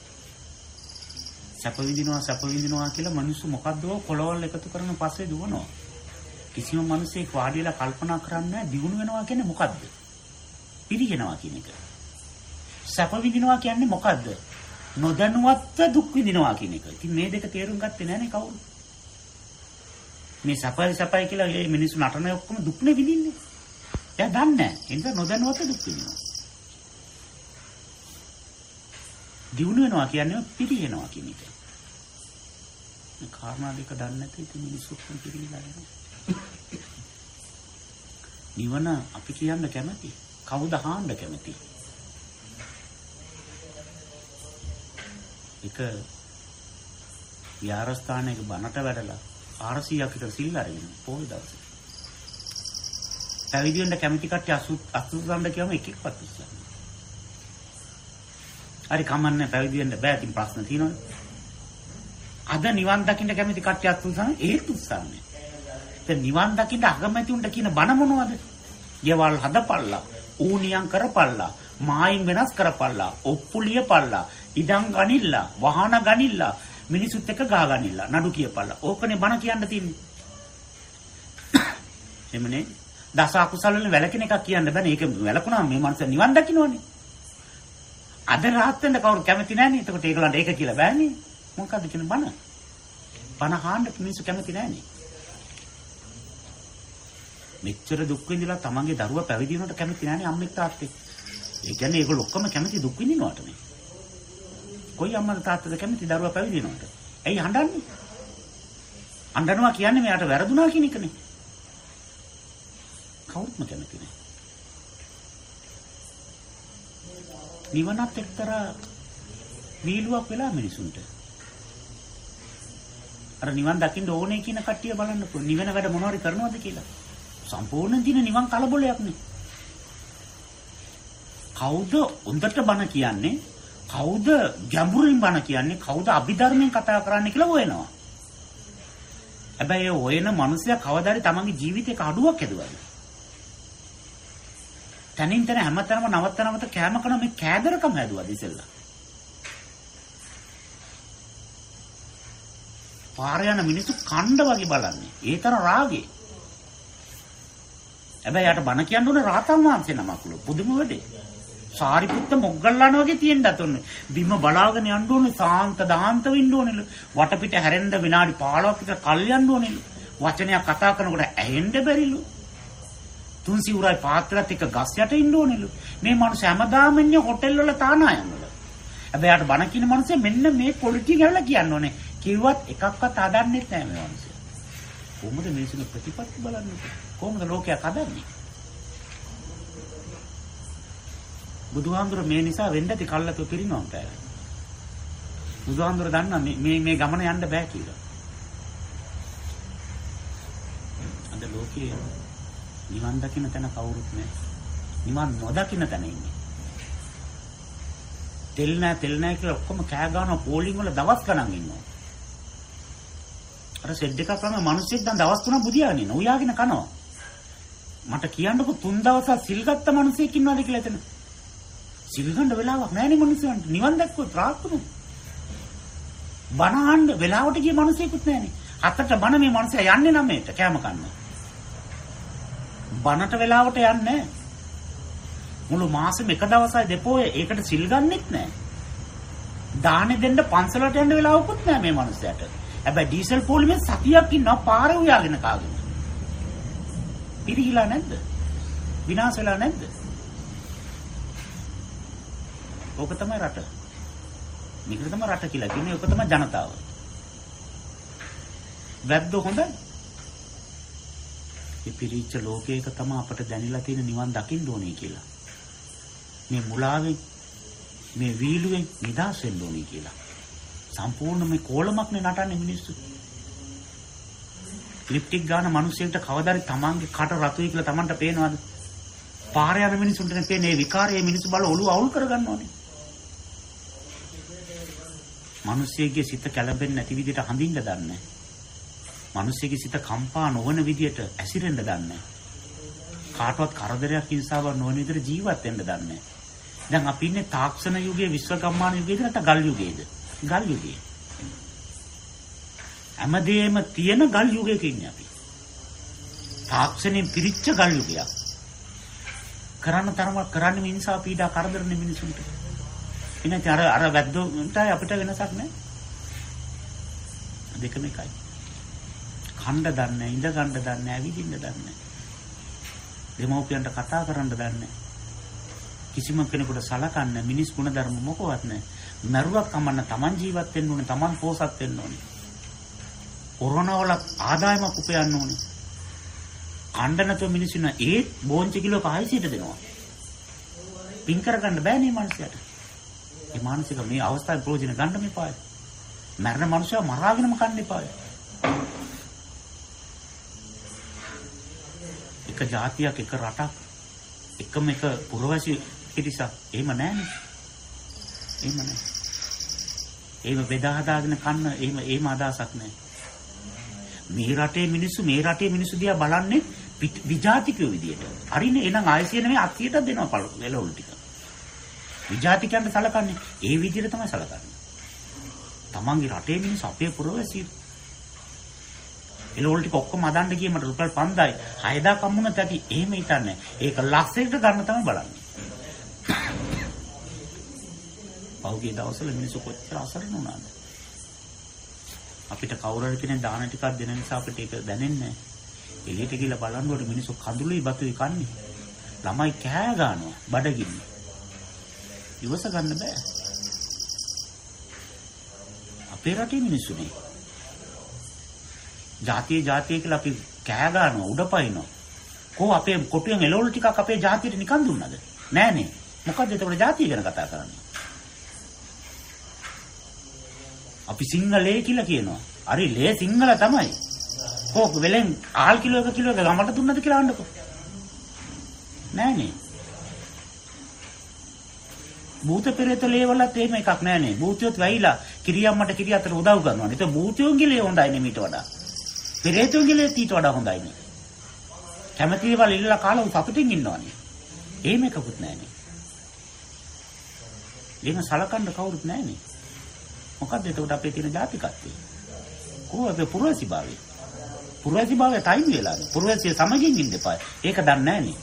සැප විඳිනවා සැප විඳිනවා කියලා මිනිස්සු මොකද්ද කොළවල් එකතු කරන පස්සේ දුවනවා. කිසිම මිනිසෙක් වාඩිලා කල්පනා කරන්නේ නැහැ දිනුන වෙනවා කියන්නේ මොකද්ද? පිරිගෙනවා කියන එක. සැප විඳිනවා කියන්නේ මොකද්ද? නොදැනුවත්ව දුක් විඳිනවා කියන එක. ඉතින් මේ දෙක තේරුම් ගත්තේ නැහනේ කවුරු. මේ සැපයි සැපයි කියලා මේ මිනිස්සු නටන ඔක්කොම දුක්නේ විඳින්නේ. එයා දන්නේ නැහැ. ඒ නිසා නොදැනුවත්ව දුක් විඳිනවා. දිනුන වෙනවා කියන්නේ පිරිගෙනවා කියන එක. මේ කාරණා දෙක දන්නේ නැති ඉතින් මිනිස්සු කොහොමද පිරිගලා යන්නේ? නිවන අපි කියන්න කැමති. කවුද අහන්න කැමති? එක විහාරස්ථානයක බණට වැඩලා ආරසීයක් විතර සිල් අරගෙන පොයි දවසේ. පැවිදි වෙන්න කැමති කට්ටිය අසුසුසන්න කියවම එකෙක්වත් උස්සන්නේ. හරි කමන්නේ පැවිදි වෙන්න බෑ. ඉතින් ප්‍රශ්න තියෙනවනේ. අද නිවන් දකින්න කැමති කට්ටිය අසුසුසන්න ඒත් උස්සන්නේ. දැන් නිවන් දකින්න අගමැති උන්ට කියන බණ මොනවද? යවල් හදපල්ලා, ඌනියම් කරපල්ලා, මායින් වෙනස් කරපල්ලා, ඔප්පුලිය පල්ලා, ඉඩම් ගනිල්ලා, වාහන ගනිල්ලා, මිනිසුත් එක්ක ගා ගනිල්ලා, නඩු කියපල්ලා. ඕකනේ බණ කියන්න තියෙන්නේ. එමනේ දස අකුසල වලින් වැළකෙන එකක් කියන්න බෑනේ. ඒක වැළකුණාම මේ මනුස්සයා නිවන් දකින්නවනේ. අද රහත් වෙන්න කවුරු කැමති නැහනේ. එතකොට ඒගොල්ලන්ට ඒක කියලා බෑනේ. මොකද්ද කියන බණ? බණ අහන්න මිනිස්සු කැමති නැහනේ. මෙච්චර දුක් විඳලා තමන්ගේ දරුවා පැවිදි වෙනවට කැමති නැහනේ අම්මෙක් තාත්තෙක්. ඒ කියන්නේ ඒගොල්ලෝ ඔක්කොම කැමති දුක් විඳිනවට නේ. කොයි අම්මද තාත්තද කැමති දරුවා පැවිදි වෙනවට? ඇයි හඬන්නේ? හඬනවා කියන්නේ මෙයාට වැරදුනා කියන එකනේ. කවුරුත්ම කැමති නැහැ. නිවනත් එක්තරා වීලුවක් වෙලා මිනිසුන්ට. අර නිවන් දකින්න ඕනේ කියන කට්ටිය බලන්නකෝ. නිවන වැඩ මොනවාරි කරනවද කියලා. සම්පූර්ණ දින නිවන් කලබලයක් නේ. කවුද උන්දට බණ කියන්නේ? කවුද ගැඹුරින් බණ කියන්නේ? කවුද අභිධර්මයෙන් කතා කරන්නේ කියලා හොයනවා. හැබැයි ඒ හොයන මිනිසයා කවදාද තමන්ගේ ජීවිතේක අඩුවක් ඇදුවද? තනින් තන හැමතැනම නවත්තනමත කෑම කන මේ කෑදරකම හැදුවද ඉතින්ලා? පාර යන මිනිස්සු කණ්ඩ වගේ බලන්නේ. ඒ තරම් රාගේ. හැබැයි යාට බණ කියන්න ඕනේ රාතන් වහන්සේ නමක්ලු. පුදුම වෙඩේ. සාරිපුත්ත මොග්ගල්ලාන වගේ තියෙන්නත් ඕනේ. බිම බලාගෙන යන්න ඕනේ, සාන්ත දාන්ත වෙන්න ඕනේ. වටපිට හැරෙන්න විනාඩි පහළොවක් විතර කල් යන්න ඕනේ. වචනයක් කතා කරනකොට ඇහෙන්න බැරිලු. තුන්සි උරයි පාත්‍රات එක ගස් යට ඉන්න ඕනෙලු. මේ මිනිස්සු හැමදාම ඉන්නේ හොටෙල් වල තානායම් වල. හැබැයි යාට බණ කියන මිනිස්සු මෙන්න මේ පොලිටික් හැවලා කියන්න ඕනේ. කිව්වත් එකක්වත් හදන්නෙත් නැහැ මේ මිනිස්සු. කොහොමද මිනිස්සුගේ ප්‍රතිපත්ති බලන්නේ? කොහොමද ලෝකයක් හදන්නේ? බුදුහාමුදුර මේ නිසා වෙන්නති කල්ලාතු පිරිනවම් පෑවේ. බුදුහාමුදුර දන්නා මේ මේ ගමන යන්න බෑ කියලා. අද ලෝකයේ නිවන් දකින්න තැන කවුරුත් නැහැ. නිවන් නොදකින්න තැන ඉන්නේ. තෙල් නැහැ තෙල් නැහැ කියලා ඔක්කොම කෑ ගන්නවා පෝලිං වල දවස් ගණන් ඉන්නවා. අර සෙඩ් එකක් ගන්න මිනිස්සෙක් දැන් දවස් තුනක් බුදියාගෙන ඉන්නවා. උයාගෙන කනවා. මට කියන්නකෝ තුන් දවසක් සිල් ගත්ත මිනිස්සෙක් ඉන්නවද කියලා එතන. සිල් ගන්න වෙලාවක් නැහැනේ මිනිස්සුන්ට. නිවන් දැක්කොත් ප්‍රාර්ථනා. බණ අහන්න වෙලාවට ගිය මිනිස්සෙකුත් නැහැනේ. හතට බණ මේ මිනිස්සයා යන්නේ නම් මේට කැම කන්න. බණට වෙලාවට යන්නේ නැහැ. මුළු මාසෙම එක දවසයි දෙපොයේ ඒකට සිල් ගන්නෙත් නැහැ. දානෙ දෙන්න පන්සලට යන්න වෙලාවකුත් නැහැ මේ මිනිස්සයාට. හැබැයි ඩීසල් පොලිමේ සතියක් ඉන්නවා පාරේ උයාගෙන කාගෙන. පිරිහිලා නැද්ද? විනාශ වෙලා නැද්ද? ඕක තමයි රට. මේක තමයි රට කියලා කියන්නේ. ඕක තමයි ජනතාව. වැද්දෝ හොඳයි. මේ පිරිච්ච ලෝකයක තමයි අපට දැනিলা තියෙන නිවන් දකින්න ඕනේ කියලා. මේ මුලාවෙන් මේ වීලුවෙන් නිදහස් වෙන්න ඕනේ කියලා. සම්පූර්ණ මේ කොලමක්නේ නටන්නේ මිනිස්සු. ලිප්ටික් ගන්න මිනිස්සුන්ට කවදාරි තමන්ගේ කට රතුයි කියලා තමන්ට පේනවද? පාර යන මිනිස්සුන්ට පේන්නේ මේ විකාරයේ මිනිස්සු බල ඔළුව අවුල් කරගන්නවනේ. මිනිස්සෙගේ සිත කැළඹෙන්නේ නැති විදිහට හඳින්න දන්නේ. මිනිස්සෙගේ සිත කම්පා නොවන විදිහට ඇසිරෙන්න දන්නේ. කාටවත් කරදරයක් හිංසාවක් නොවන විදිහට ජීවත් වෙන්න දන්නේ. දැන් අපි ඉන්නේ තාක්ෂණ යුගයේ විශ්වකම්මාන යුගයේද නැත්නම් ගල් යුගයේද? ගල් යුගයේ. හැමදේම තියෙන ගල් යුගයක ඉන්නේ අපි. තාක්ෂණයෙන් පිරිච්ච ගල් යුගයක්. කරන්න තරම කරන්න මිනිසා පීඩා කරදරනේ මිනිසුන්ට. ඉතින් අර අර වැද්දොන්ට අපිට වෙනසක් නැහැ. දෙකම එකයි. කණ්ඩ දන්නේ, ඉඳ ගන්න දන්නේ, ඇවිදින්න දන්නේ. දෙමෝපියන්ට කතා කරන්න දන්නේ. කිසිම කෙනෙකුට සලකන්න මිනිස් ගුණ ධර්ම මොකවත් නැහැ. මරුවක් කමන්න Taman ජීවත් වෙන්න ඕනේ, Taman පෝසත් වෙන්න ඕනේ. කොරෝනා වල ආදායමක් උපයන්න ඕනේ. කණ්ඩ නැතුව මිනිස්සු ඉන්න ඒ බෝංචි කිලෝ පහයිසියට දෙනවා. පින් කරගන්න බෑනේ මිනිස්සුන්ට. මේ මානසික මේ අවස්ථාවේ ප්‍රයෝජන ගන්න මේපායි. මරණ මනුස්සයව මරාගෙනම කන්න එපායි. එක ජාතියක්, එක රටක්, එකම එක පුරවැසි පිරිසක්. එහෙම නැහැනේ. එහෙම නැහැ. එහෙම බෙදා හදාගෙන කන්න එහෙම එහෙම අදහසක් නැහැ. මේ රටේ මිනිස්සු මේ රටේ මිනිස්සු දිහා බලන්නේ විජාතිකයෝ විදියට. හරිනේ. එහෙනම් ආයසිය නෙමෙයි අක්කියටත් දෙනවා පළ වෙලවලු ටික. විජාතිකයන්ට සලකන්නේ ඒ විදියට තමයි සලකන්නේ. තමන්ගේ රටේ මිනිස්සු අපේ පුරවැසියෝ. එළවලු ටික ඔක්කොම අදන්න ගියේ මට රුපියල් පන්දායි හයදාක් අම්මුණත් ඇති. එහෙම හිතන්නේ. ඒක ලක්ෂයකට ගන්න තමයි බලන්නේ. පහුගිය දවස්වල මිනිස්සු කොච්චර අසරණ වුණාද? අපිට කවුරු හරි කෙනෙක් දාන ටිකක් දෙන නිසා අපිට ඒක දැනෙන්නේ නැහැ. එළියට ගිහලා බලනකොට මිනිස්සු කඳුළුයි බතුයි කන්නේ. ළමයි කෑ ගන්නවා බඩගින්න. ඉවස ගන්න බෑ. අපේ රටේ මිනිස්සුනේ. ජාතිය ජාතිය කියලා අපි කෑ ගන්නවා උඩ පයින්නවා. කො අපේ කොටුවෙන් එළවලු ටිකක් අපේ ජාතියට නිකන් දුන්නද? නෑනේ. මොකද්ද ඒකට ජාතිය ගැන කතා කරන්නේ? අපි සිංහලේ කියලා කියනවා. හරි ලේ සිංහල තමයි. කො වෙලෙන් ආල් කිලෝ එක කිලෝ එක ගමට දුන්නද කියලා අහන්නකො. නෑනේ. භූත පෙරේත ලේවලත් එහෙම එකක් නෑනේ. භූතයොත් වෙයිලා කිරියම්මට කිරිය අතර උදව් කරනවා. ඒක භූතයෝන්ගේ ලේ හොඳයි නේ මීට වඩා. පෙරේතයෝන්ගේ ලේ ඊට වඩා හොඳයි නේ. කැමති දේවල් ඉල්ලලා කාලා උපපිටින් ඉන්නවනේ. එහෙම එකකුත් නෑනේ. එහෙම සලකන්න කවුරුත් නෑනේ. මොකද්ද එතකොට අපේ තියෙන ජාතිකත්වය? කොහොමද අපේ පුරවැසිභාවය? පුරවැසිභාවය ටයිම් වෙලානේ. පුරවැසිය සමගින් ඉන්න එපා. ඒක දන්නේ නෑනේ.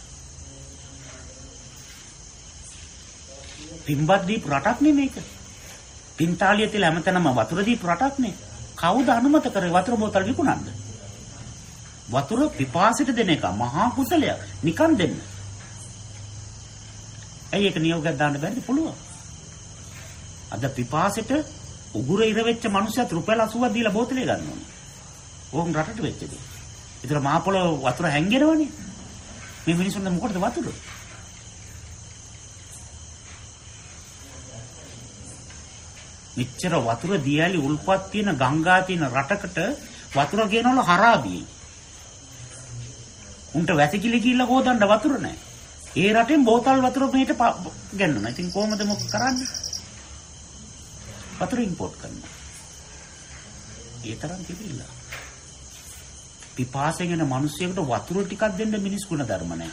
පින්බත් දීපු රටක් නේ මේක. පින්තාලිය තියලා හැමතැනම වතුර දීපු රටක් නේ. කවුද අනුමත කරේ වතුර බෝතල් විකුණන්න? වතුර පිපාසිත දෙන එක මහා කුසලයක්. නිකන් දෙන්න. ඇයි ඒක නියෝගයක් දාන්න බැරිද? පුළුවන්. අද පිපාසිත උගුර ඉර වෙච්ච මිනිස්සුත් රුපියල් අසූවක් දීලා බෝතලේ ගන්න ඕනේ. ඕම් රටට වෙච්ච දේ. ඒතර මහ පොළොව වතුර හැංගෙනවනේ. මේ මිනිස්සුන්ට මොකටද වතුර? මෙච්චර වතුර දියලි උල්පත් තියෙන ගංගා තියෙන රටකට වතුර කියනවලු හරාබියි. උන්ට වැසිකිලි කිල්ල හොදන්න වතුර නැහැ. ඒ රටෙන් බෝතල් වතුර මේට ගන්නවා. ඉතින් කොහොමද මොකක් කරන්නේ? වතුර ඉම්පෝට් කරනවා. ඒ තරම් තිබිලා. පිපාසයෙන් යන මිනිස්සුන්ට වතුර ටිකක් දෙන්න මිනිස් ගුණ ධර්ම නැහැ.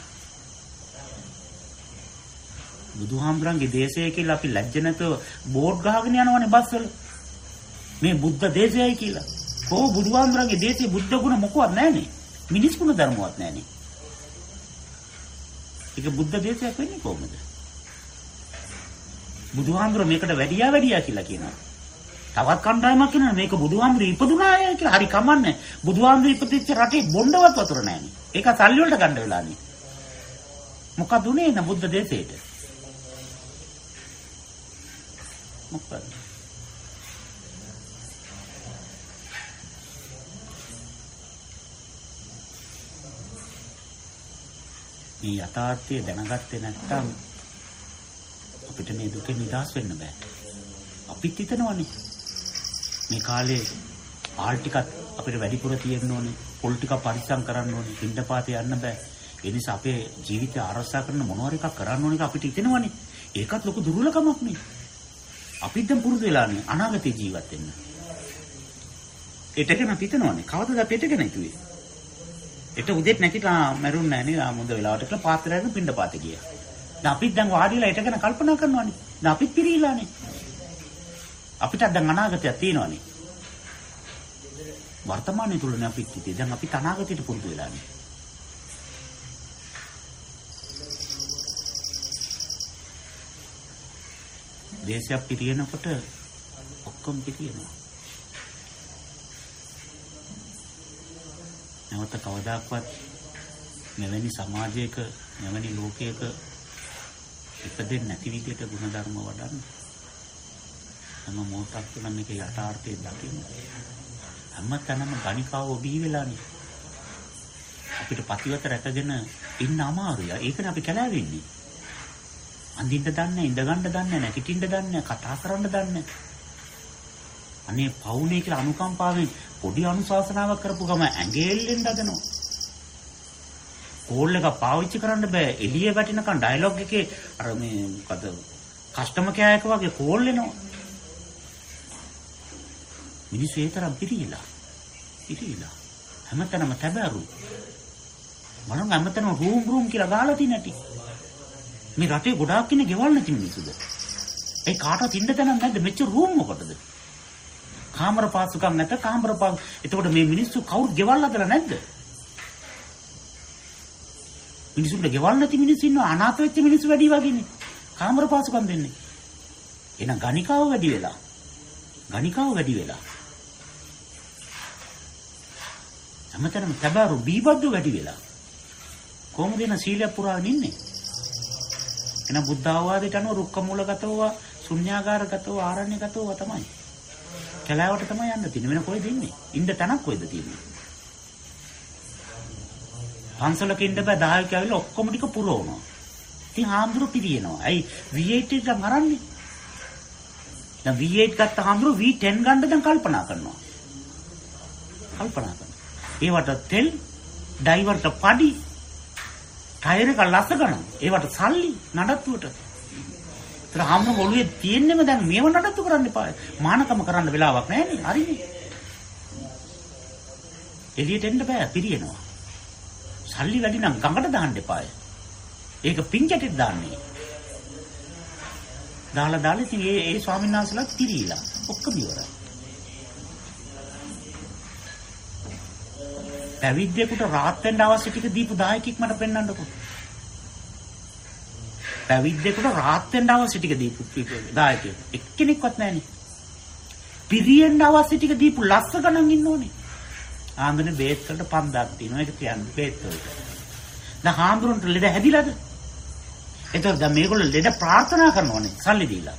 බුදුහාමුදුරන්ගේ දේශය කියලා අපි ලැජ්ජ නැතුව බෝඩ් ගහගෙන යනවනේ බස්වල. මේ බුද්ධ දේශයයි කියලා. කොහොම බුදුහාමුදුරන්ගේ දේශේ බුද්ධ ගුණ මොකවත් නැහනේ. මිනිස් ගුණ ධර්මවත් නැහනේ. ඒක බුද්ධ දේශයක් වෙන්නේ කොහොමද? බුදුහාමුදුර මේකට වැඩියා වැඩියා කියලා කියනවා. තවත් කණ්ඩායමක් කියනවා මේක බුදුහාමුදුර ඉපදුනාය කියලා. හරි කමන්නේ. බුදුහාමුදුර ඉපදිච්ච රටේ බොණ්ඩවත් වතුර නැහනේ. ඒක සල්ලි වලට ගන්න වෙලානේ. මොකද උනේ න බුද්ධ දේශේට? මොකද? මේ යථාර්ථය දැනගත්තේ නැත්නම් අපිට මේ දුකෙන් නිදහස් වෙන්න බෑ. අපිත් හිතනවනේ මේ කාලේ ආල් ටිකක් අපිට වැඩිපුර තියෙන්න ඕනේ, පොල් ටික පරිස්සම් කරන්න ඕනේ, පින්ඩපාතේ යන්න බෑ. ඒ නිසා අපේ ජීවිතය ආරක්ෂා කරන මොනවාරි එකක් කරන්න ඕනේ අපිට හිතෙනවනේ. ඒකත් ලොකු දුර්වලකමක් නේ. අපිත් දැන් පුරුදු වෙලානේ අනාගතේ ජීවත් වෙන්න. ඒටගෙන අපි හිතනවනේ කවදද අපි ඒටගෙන හිතුවේ? ඒට උදේට නැගිටලා මැරුන්නේ නැහැ නේ ආ මුද වෙලාවට කියලා පාත්‍රයෙන් පින්ඩපාතේ ගියා. දැන් අපිත් දැන් වාඩිලා ඒටගෙන කල්පනා කරනවානේ. දැන් අපිත් පිරීලානේ. අපිට දැන් අනාගතයක් තියෙනවානේ. වර්තමානයේ තුලනේ අපිත් හිටියේ. දැන් අපි අනාගතයට පුරුදු වෙලානේ. දේශයක් පිරිනකොට ඔක්කොම පිරිනවා. නැවත කවදාක්වත් මෙවැනි සමාජයක මෙවැනි ලෝකයක ඉපදෙන්නේ නැති විදිහට ගුණධර්ම වඩන්න. හැම මොහොතක් තුළ මේක යථාර්ථයේ දකින්න. හැමතැනම ගණිකාව බිහි වෙලානේ. අපිට ප්‍රතිවත රැකගෙන ඉන්න අමාරුයි. ඒකනේ අපි කැලෑවෙන්නේ. අඳින්න දන්නේ, ඉඳ ගන්න දන්නේ, නැගිටින්න දන්නේ, කතා කරන්න දන්නේ. අනේ පවුනේ කියලා අනුකම්පාවෙන් පොඩි අනුශාසනාවක් කරපු ගම ඇඟෙල්ලෙන් දදනවා. කෝල් එක පාවිච්චි කරන්න බෑ. එළිය වැටෙනකන් ඩයලොග් එකේ අර මේ මොකද කස්ටමර් කෙයා එක වගේ කෝල් එනවා. මිනිස්සු ඒ තරම් පිළිලා. පිළිලා. හැමතැනම තැබරු. මරන් හැමතැනම රූම් රූම් කියලා ගාලා තියෙන ඇති. මේ රටේ ගොඩාක් ඉන්නේ ගෙවල් නැති මිනිස්සුද? ඒ කාටවත් ඉන්න තැනක් නැද්ද? මෙච්චර රූම් මොකටද? කාමර පාසුකම් නැත කාමර පාස්. එතකොට මේ මිනිස්සු කවුරු ගෙවල් හදලා නැද්ද? මිනිස්සුන්ට ගෙවල් නැති මිනිස්සු ඉන්නවා. අනාථ වෙච්ච මිනිස්සු වැඩි වගේනේ. කාමර පාසුකම් දෙන්නේ. එහෙනම් ගණිකාව වැඩි වෙලා. ගණිකාව වැඩි වෙලා. හැමතැනම තබාරු බීබද්දු වැඩි වෙලා. කොහොමද එන සීලය පුරාගෙන ඉන්නේ? එන බුද්ධ ආවාදයට අනුව රුක්ක මූලගතව, ශුන්‍යාගාරගතව, ආරණ්‍යගතව තමයි. කැලෑවට තමයි යන්න තියෙන්නේ. වෙන කොහෙද ඉන්නේ? ඉන්න තැනක් කොහෙද තියෙන්නේ? පන්සලක ඉන්න බෑ දහයක ඇවිල්ලා ඔක්කොම ටික පුරවනවා. ඉතින් හාමුදුරු පිරියනවා. ඇයි වී එයිට් එක ගන්නන්නේ? දැන් වී එයිට් ගත්ත හාමුදුරු වී ටෙන් ගන්න දැන් කල්පනා කරනවා. කල්පනා කරනවා. ඒවට තෙල්, ඩ්‍රයිවර්ට පඩි, ටයර් එක ලස්ස ගන්න. ඒවට සල්ලි නඩත්තුවට. ඒතර හාමුදුරු ඔළුවේ තියෙන්නේම දැන් මේව නඩත්තු කරන්න එපා. මානකම කරන්න වෙලාවක් නැහැ නේ. හරිනේ. එළියට එන්න බෑ පිරියනවා. සල්ලි වැඩි නම් ගඟට දාන්න එපාය. ඒක පින්කැටෙත් දාන්නේ. දාලා දාලා ඉතින් ඒ ඒ ස්වාමීන් වහන්සේලා තිරීලා ඔක්කොම ඉවරයි. පැවිද්දෙකුට රාත් වෙන්න අවශ්‍ය ටික දීපු දායකෙක් මට පෙන්වන්නකෝ. පැවිද්දෙකුට රාත් වෙන්න අවශ්‍ය ටික දීපු දායකයෙක් එක්කෙනෙක්වත් නැහනේ. පිරියෙන්න අවශ්‍ය ටික දීපු ලස්ස ගණන් ඉන්න ඕනේ. ආන්දනේ බේත් වලට පන්දාක් තියෙනවා. ඒක කියන්නේ බේත් වලට. දැන් හාමුදුරන්ට ලෙඩ හැදිලාද? එතකොට දැන් මේගොල්ලෝ ලෙඩ ප්‍රාර්ථනා කරනවානේ සල්ලි දීලා.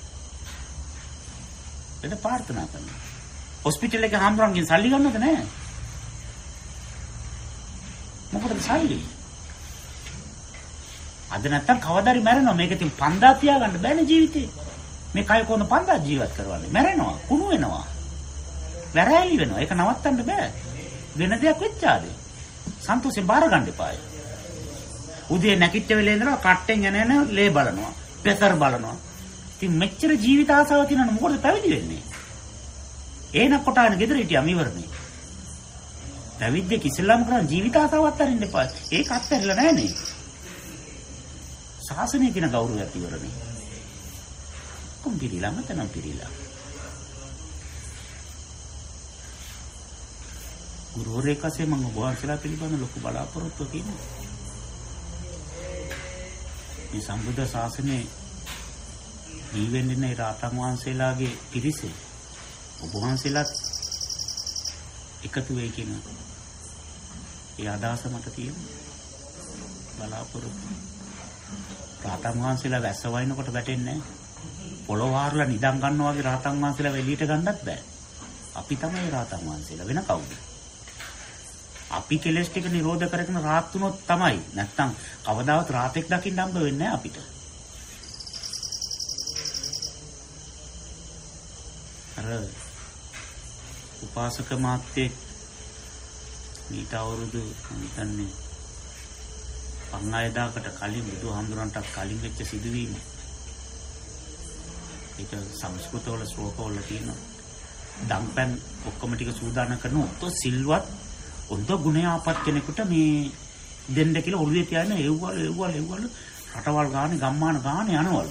ලෙඩ ප්‍රාර්ථනා කරනවා. හොස්පිටල් එකේ හාමුදුරන්ගෙන් සල්ලි ගන්නවද නැහැ? මොකටද සල්ලි? අද නැත්තම් කවදාරි මැරෙනවා. මේක ඉතින් පන්දා තියාගන්න බෑනේ ජීවිතේ. මේ කය කොහොමද පන්දා ජීවත් කරවන්නේ? මැරෙනවා, කුණු වෙනවා. වැරෑලි වෙනවා. ඒක නවත්තන්න බෑ. වෙන දෙයක් වෙච්චාද? සන්තෝෂෙන් බාර ගන්න එපායි. උදේ නැගිට වෙලේ ඉඳලා කට්ටෙන් එන එන ලේ බලනවා, ප්‍රෙෂර් බලනවා. ඉතින් මෙච්චර ජීවිත ආසාව තියෙනවනේ මොකටද පැවිදි වෙන්නේ? ඒන කොටාන ගෙදර හිටියම ඉවරනේ. පැවිද්දේ කිසිලම් කරන් ජීවිත ආසාවත් අරින්න එපා. ඒක අත්හැරලා නැහනේ. ශාසනය කියන ගෞරවයක් ඉවරනේ. කොම් පිළිලම තනම් පිළිලා. ගුරුවරයෙක් වශයෙන් මම ඔබ වහන්සේලා පිළිබඳ ලොකු බලාපොරොත්තුවක් ඉන්නවා. මේ සම්බුද්ධ ශාසනයේ ජීවෙන්නේ නැ රාතන් වහන්සේලාගේ පිරිසේ ඔබ වහන්සේලාත් එකතු වෙයි කියන ඒ අදහස මට තියෙනවා. බලාපොරොත්තු. රාතන් වහන්සේලා වැස්ස වයින්කොට වැටෙන්නේ නැහැ. පොළොව හාරලා නිදන් ගන්නවා වගේ රාතන් වහන්සේලා එළියට ගන්නත් බෑ. අපි තමයි රාතන් වහන්සේලා වෙන කවුද? අපි කෙලස් ටික නිරෝධ කරගෙන රාත් වුණොත් තමයි. නැත්තම් කවදාවත් රාතෙක් දකින්න හම්බ වෙන්නේ නැහැ අපිට. අර උපාසක මාත්‍යෙක් ඊට අවුරුදු හිතන්නේ පන්නායදාකට කලින් බුදුහාමුදුරන්ට කලින් වෙච්ච සිදුවීම. ඒක සංස්කෘතවල ශ්ලෝකවල තියෙනවා. දම්පැන් ඔක්කොම ටික සූදානම් කරන ඔතෝ සිල්වත් උන්ද ගුණයාපත් කෙනෙකුට මේ දෙන්න කියලා ඔළුවේ තියාගෙන එව්වල එව්වල එව්වල රටවල් ගානේ ගම්මාන ගානේ යනවලු.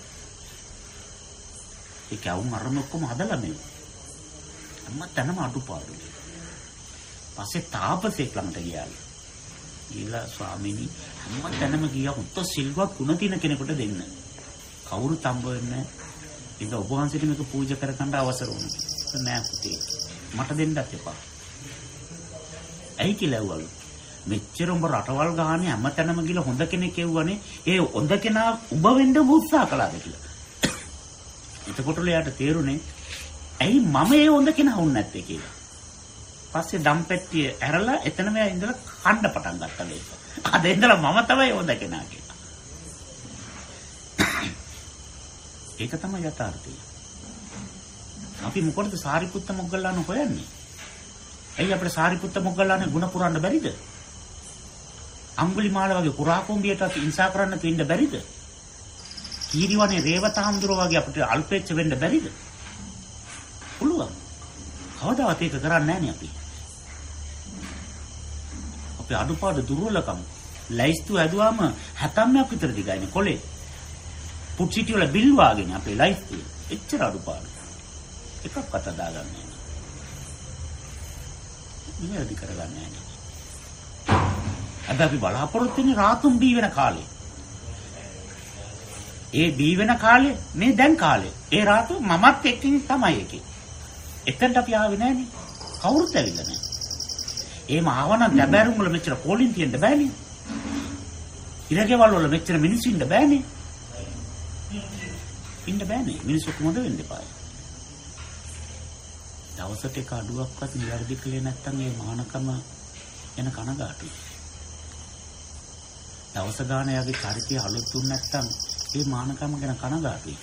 ඒක වුන් අරම ඔක්කොම හදලා මේ. අම්ම තනම අඩුපාඩු. පස්සේ තාපසෙක් ළඟට ගියාලු. ඊළා ස්වාමීනි අම්ම තනම ගියා උත්ත සිල්වත් ගුණ තියෙන කෙනෙකුට දෙන්න. කවුරු තම්බ වෙන්නේ ඒක ඔබ වහන්සේට මේක පූජා කරගන්න අවසර වුණා. නෑ පුතේ මට දෙන්නත් එපා. ඇයි කියලා ඇව්වලු. මෙච්චර උඹ රටවල් ගහන්නේ හැමතැනම ගිහලා හොඳ කෙනෙක් එව්වනේ. ඒ හොඳ කෙනා උඹ වෙන්න උත්සාහ කළාද කියලා. එතකොටල යාට තේරුනේ ඇයි මම ඒ හොඳ කෙනා වුනේ නැත්තේ කියලා. පස්සේ දම්පැට්ටිය ඇරලා එතනම ඉඳලා කන්න පටන් ගත්තා මේක. අද ඉඳලා මම තමයි හොඳ කෙනා කියලා. ඒක තමයි යථාර්ථය. අපි මොකටද සාරිපුත්ත මොග්ගල්ලාන හොයන්නේ? ඇයි අපේ සාරිපුත්ත මොග්ගල්ලානේ ಗುಣ පුරන්න බැරිද? අඟුලිමාල වගේ කුරා කුඹියටත් ඉන්සා කරන්න වෙන්න බැරිද? කීරිවනේ රේවතහම්දුර වගේ අපිට අල්පෙච්ච වෙන්න බැරිද? පුළුවන්. කවදාවත් ඒක කරන්නේ නැහැ නේ අපි. අපේ අඩුපාඩු දුර්වලකම් ලයිස්තු ඇදුවාම හැතැම්මක් විතර දිගයිනේ කොලේ. පුට්සිටි වල බිල් වාගෙන අපේ ලයිස්තු. එච්චර අඩුපාඩු. එකක්වත් අදාගන්නේ නැහැ. නිවැරදි කරගන්නේ නැහැ. අද අපි බලාපොරොත්තු වෙන්නේ රාතුන් බී වෙන කාලේ. ඒ බී වෙන කාලේ මේ දැන් කාලේ. ඒ රාතු මමත් එක්කින් තමයි එකේ. එතනට අපි ආවේ නැහනේ. කවුරුත් ඇවිල්ලා නැහැ. එහෙම ආවනම් දැබෑරුම් වල මෙච්චර පොලින් තියෙන්න බෑනේ. ඉරකේවල් වල මෙච්චර මිනිස්සු ඉන්න බෑනේ. ඉන්න බෑනේ. මිනිස්සු කොහොමද වෙන්න එපා. දවසට එක අඩුවක්වත් නිවැරදි කළේ නැත්නම් මේ මහානකම යන කනගාටුයි. දවස ගාන යාගේ චරිතය අලුත් දුන්න නැත්නම් මේ මහානකම ගැන කනගාටුයි.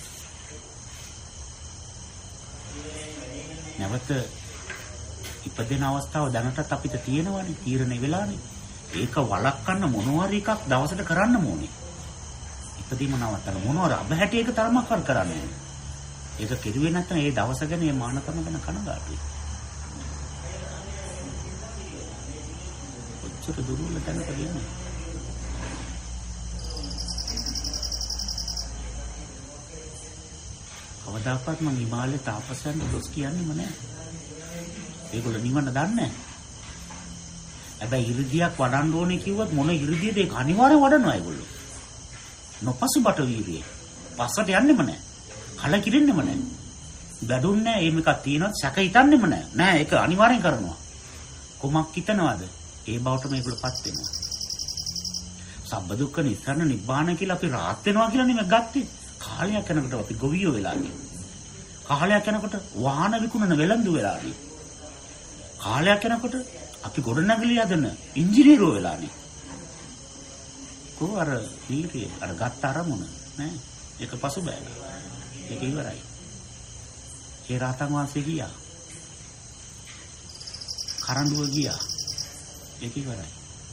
නැවත ඉපදෙන අවස්ථාව දැනටත් අපිට තියෙනවානේ තීරණය වෙලානේ. ඒක වළක්වන්න මොනවාරි එකක් දවසට කරන්න ඕනේ. ඉපදීම නවත්තන මොනවාර අබහැටි එක තරමක් කර කරන්නේ. ඒක කෙරුවේ නැත්නම් ඒ දවස ගැන මේ මානකම ගැන කනගාටුයි. ඔච්චර දුර්වල තැනක දෙන්නේ. කවදාකවත් මම හිමාලයේ තාපසයන් දොස් කියන්නේම නැහැ. ඒගොල්ලෝ නිවන දන්නේ නැහැ. හැබැයි ඉරිදියක් වඩන්න ඕනේ කිව්වොත් මොන ඉරිදියද ඒක අනිවාර්යෙන් වඩනවා ඒගොල්ලෝ. නොපසුබට වීරියේ. පස්සට යන්නෙම නැහැ. කලකිරෙන්නෙම නැහැ. බැදුන්නේ නැහැ. මේක තියෙනවත් සැක හිතන්නෙම නැහැ. නෑ ඒක අනිවාර්යෙන් කරනවා. කොමක් හිතනවාද? ඒ බවට මේගොල්ලෝපත් වෙනවා. සබ්බ දුක්ඛ නිස්සාරණ නිබ්බාන කියලා අපි රාත් වෙනවා කියලා නෙමෙයි ගත්තේ. කාලයක් යනකොට අපි ගොවියෝ වෙලා ගියේ. කාලයක් යනකොට වාහන විකුණන වෙළඳු වෙලා ගියේ. කාලයක් යනකොට අපි ගොඩනැගිලි හදන ඉංජිනේරුවෝ වෙලානේ. කො අර වීරිය අර ගත්ත අරමුණ නෑ. ඒක පසුබෑලා. ඒක ඉවරයි. ඒ රාතන් වහන්සේ ගියා. කරඬුව ගියා. ඒක ඉවරයි.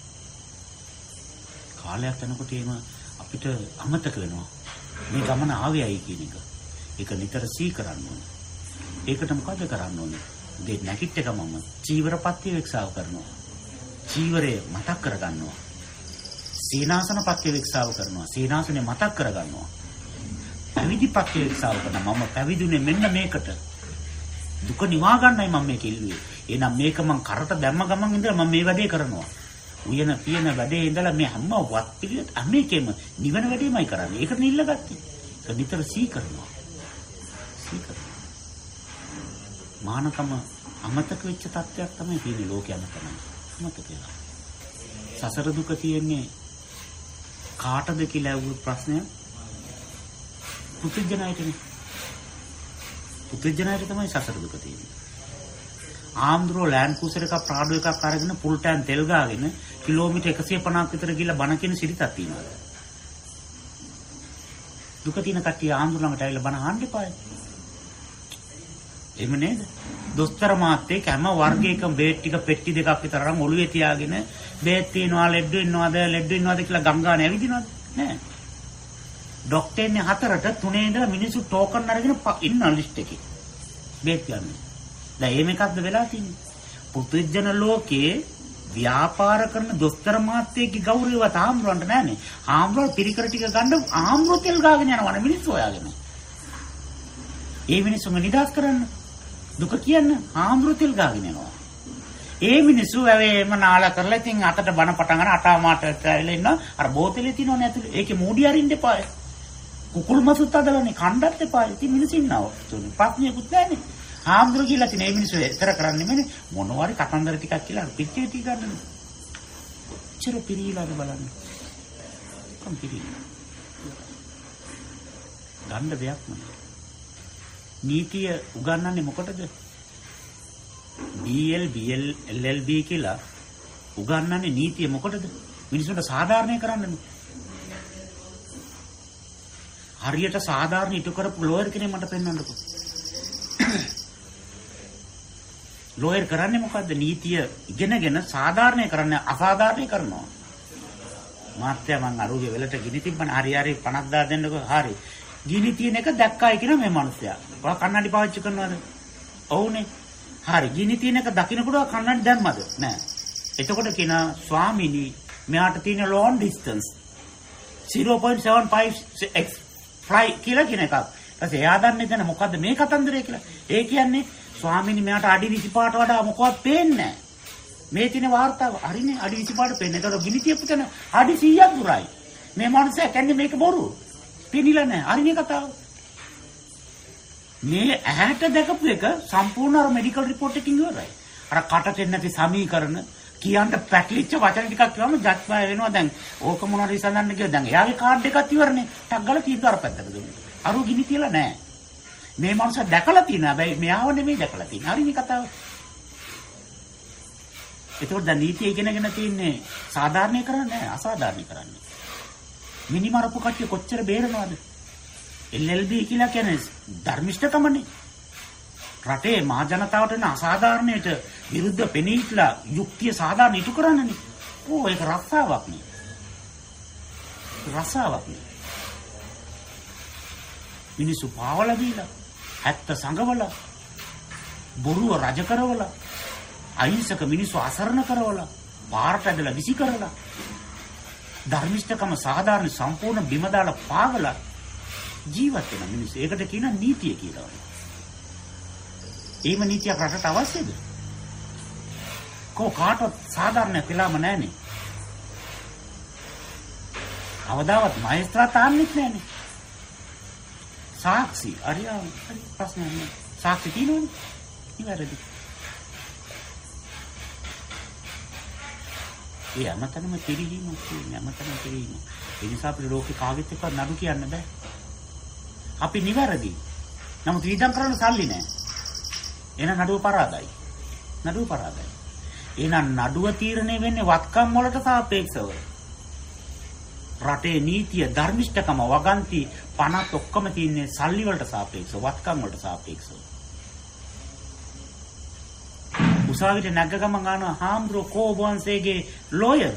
කාලයක් යනකොට එම අපිට අමතක වෙනවා. මේ ගමන ආවේයි කියන එක. ඒක නිතර සී කරන්න ඕනේ. ඒකට මොකද කරන්න ඕනේ? දෙන්න නැකිට එක මම චීවරපත්‍ය වික්ෂාව කරනවා. චීවරය මතක් කරගන්නවා. සීනාසනපත්‍ය වික්ෂාව කරනවා. සීනාසනේ මතක් කරගන්නවා. පැවිදිපත්‍ය වික්ෂාව කරනවා. මම පැවිදුනේ මෙන්න මේකට. දුක නිවා ගන්නයි මම මේක ඉල්ලුවේ. එහෙනම් මේක මං කරට දැම්ම ගමන් ඉඳලා මම මේ වැඩේ කරනවා. උයන පියන වැඩේ ඉඳලා මේ හැම වත් පිළිවෙත් අමේකෙම නිවන වැඩේමයි කරන්නේ. ඒකට නිල්ලගත්තේ. ඒක නිතර සී කරනවා. සී කරනවා. මානකම අමතක වෙච්ච තත්ත්වයක් තමයි තියෙන්නේ ලෝකයන් තමයි. අමතක වෙලා. සසර දුක තියෙන්නේ කාටද කියලා අහුව ප්‍රශ්නය පුදුජනයිටනේ. පුදුජනයිට තමයි සසර දුක තියෙන්නේ. ආම්ද්‍රෝ ලෑන්ඩ් ක්‍රූසර් එකක් ප්‍රාඩෝ එකක් අරගෙන ෆුල් ටැන් තෙල් ගාගෙන කිලෝමීටර් එකසිය පනහක් විතර ගිහලා බණ කියන සිරිතක් තියෙනවා. දුක තියෙන කට්ටිය ආම්ද්‍රෝ ළඟට ඇවිල්ලා බණ අහන්න එපායි. එහෙම නේද? දොස්තර මාත්තේ හැම වර්ගයකම බේත් ටික පෙට්ටි දෙකක් විතර අරන් ඔළුවේ තියාගෙන බේත් තියනවා ලෙඩ වෙනවද ලෙඩ වෙනවද කියලා ගංගානේ ඇවිදිනවද? නෑ. ડોක්ටර්නේ හතරට තුනේ ඉඳලා මිනිස්සු ටෝකන් අරගෙන ඉන්න ලිස්ට් එකේ. බේත් ගන්න. දැන් එහෙම එකක්ද වෙලා තියෙන්නේ. පුදුජන ලෝකේ ව්‍යාපාර කරන දොස්තර මාත්තේගේ ගෞරවය තාම්රවන්ට නෑනේ. ආම්රවල් පිරිකර ටික ගන්න ආම්රෝ තෙල් ගාගෙන යනවනේ මිනිස්සු හොයාගෙන. ඒ මිනිස්සුම නිදාස් කරන්න දුක කියන්න ආම්රෝ තෙල් ගාගෙන යනවා. ඒ මිනිස්සු වැවේම නාලා කරලා ඉතින් අතට බන පටන් ගන්න අටාමාට ඇවිල්ලා ඉන්නවා. අර බෝතලේ තියෙනවනේ ඇතුලේ. ඒකේ මූඩි අරින්න එපා. කුකුල් මසුත් අදලානේ කණ්ඩත් එපා. ඉතින් මිනිස්සු ඉන්නවා. තුනේ ප්‍රශ්නයක්වත් නැහැනේ. ආම්රෝ කියලා තියෙන ඒ මිනිස්සු එතර කරන්නේ නෙමෙයි. මොනවාරි කතන්දර ටිකක් කියලා පිටිය ටික ගන්න. චිර පිරීලාද බලන්න. කම්පිරි. ගන්න දෙයක් නෑ. නීතිය උගන්වන්නේ මොකටද? B L B L L L B කියලා උගන්වන්නේ නීතිය මොකටද? මිනිස්සුන්ට සාධාරණය කරන්නනේ. හරියට සාධාරණ ඉටු කරපු ලෝයර් කෙනෙක් මට පෙන්වන්නකෝ. ලෝයර් කරන්නේ මොකද්ද? නීතිය ඉගෙනගෙන සාධාරණය කරන්නේ අසාධාරණය කරනවා. මාත්‍යා මං අරුගේ වෙලට ගිනි තිබ්බන හරි හරි පණක් දා දෙන්නකෝ හරි. ගිනි තියෙන එක දැක්කයි කියන මේ මිනිස්සයා. ඔයා කන්නඩි පාවිච්චි කරනවද? ඔව්නේ. හරි ගිනි තියෙන එක දකින්නකොට කන්නඩි දැම්මද? නෑ. එතකොට කියන ස්වාමීනි මෙයාට තියෙන long distance zero point seven five x fly කියලා කියන එකක්. ඊපස්සේ එයා දන්නේ දැන මොකද්ද මේ කතන්දරය කියලා. ඒ කියන්නේ ස්වාමීනි මෙයාට අඩි විසි පාට වඩා මොකවත් පේන්නේ නැහැ. මේ තියෙන වාර්තාව හරිනේ අඩි විසි පාට පේන්නේ. ඒතකොට ගිනි තියපු තැන අඩි සීයක් දුරයි. මේ මනුස්සයා කියන්නේ මේක බොරු. පෙනිලා නැහැ. හරිනේ කතාව. මේ ඇහැට දැකපු එක සම්පූර්ණ අර මෙඩිකල් රිපෝට් එකකින් ඉවරයි. අර කටට එන්නේ නැති සමීකරණ කියන්න පැටලිච්ච වචන ටිකක් කියවම ජජ් බය වෙනවා දැන්. ඕක මොනවද ඉස්සඳන්න කියලා දැන් එයාගේ කාඩ් එකක් ඉවරනේ. ටක් ගාලා තීන්දුව අර පැත්තට දුන්නා. අරු ගිනි තියලා නැහැ. මේ මනුස්සයා දැකලා තියෙනවා. හැබැයි මෙයාව නෙමෙයි දැකලා තියෙන්නේ. හරිනේ කතාව. ඒකෝට දැන් නීතිය ඉගෙනගෙන තියන්නේ සාධාරණේ කරන්නේ නැහැ අසාධාරණේ කරන්නේ. මිනිමරපු කට්ටිය කොච්චර බේරනවද? එල් එල් බී කියලා කියන්නේ ධර්මිෂ්ඨකමනේ. රටේ මහ ජනතාවට එන අසාධාරණයට විරුද්ධ පෙනීట్లా යුක්තිය සාධාරණ ඉටු කරන්නනේ. ඕ ඒක රස්සාවක් නේ. රස්සාවක් නේ. මිනිස්සු පාවල දීලා, ඇත්ත සංගවලා, බොරුව රජ කරවලා, අහිංසක මිනිස්සු අසරණ කරවලා, පාරට ඇදලා විසි කරලා, ධර්මිෂ්ඨකම සාධාරණ සම්පූර්ණ බිම දාලා පාගලා ජීවත් වෙන මිනිස්සු. ඒකට කියන නීතිය කියලා. ඒම නීතියක් රටට අවශ්‍යද? කො කාටවත් සාධාරණ පිළාම නැහනේ. අවදාවත් මහේස්ත්‍රාත් ආන්නෙත් නැහනේ. සාක්ෂි අරියා හරි ප්‍රශ්න නැහැ. සාක්ෂි තියෙනවනේ. ඉවරද? ඒ අමතනම තිරිහිම කියන්නේ අමතනම තිරිහිම. ඒ නිසා අපේ ලෝකේ කාගෙත් එක්ක නඩු කියන්න බෑ. අපි නිවැරදි. නමුත් විඳන් කරන්න සල්ලි නැහැ. එහෙනම් නඩුව පරාදයි. නඩුව පරාදයි. එහෙනම් නඩුව තීරණය වෙන්නේ වත්කම් වලට සාපේක්ෂව. රටේ නීතිය ධර්මිෂ්ඨකම වගන්ති පනත් ඔක්කොම තියන්නේ සල්ලි වලට සාපේක්ෂව වත්කම් වලට සාපේක්ෂව. උසාවියට නැග ගමන් ගන්නවා හාම්බ්‍රෝ කෝබොන්සේගේ ලෝයර්.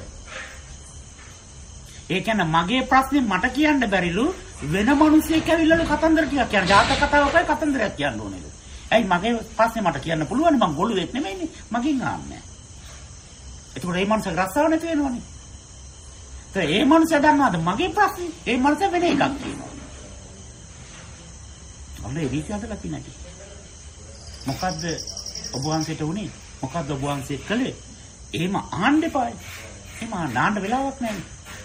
ඒ කියන්නේ මගේ ප්‍රශ්නේ මට කියන්න බැරිලු වෙන මිනිස්සෙක් ඇවිල්ලාලු කතන්දර ටිකක් කියන ජාතක කතාවකයි කතන්දරයක් කියන්න ඕනේලු. ඇයි මගේ ප්‍රශ්නේ මට කියන්න පුළුවන් මං ගොළුෙක් නෙමෙයිනේ මගෙන් ආන්නේ. ඒකට ඒ මනුස්සයා රස්සාව නැති වෙනවනේ. ඒ ඒ මනුස්සයා දන්නවද මගේ ප්‍රශ්නේ? ඒ මනුස්සයා වෙන එකක් කියනවා. අනේ රීති හදලා තියෙනකි. මොකද්ද ඔබ වහන්සේට උනේ? මොකද්ද ඔබ වහන්සේ කළේ? එහෙම ආන්න එපායි. එහෙම ආන්න වෙලාවක් නැහැ.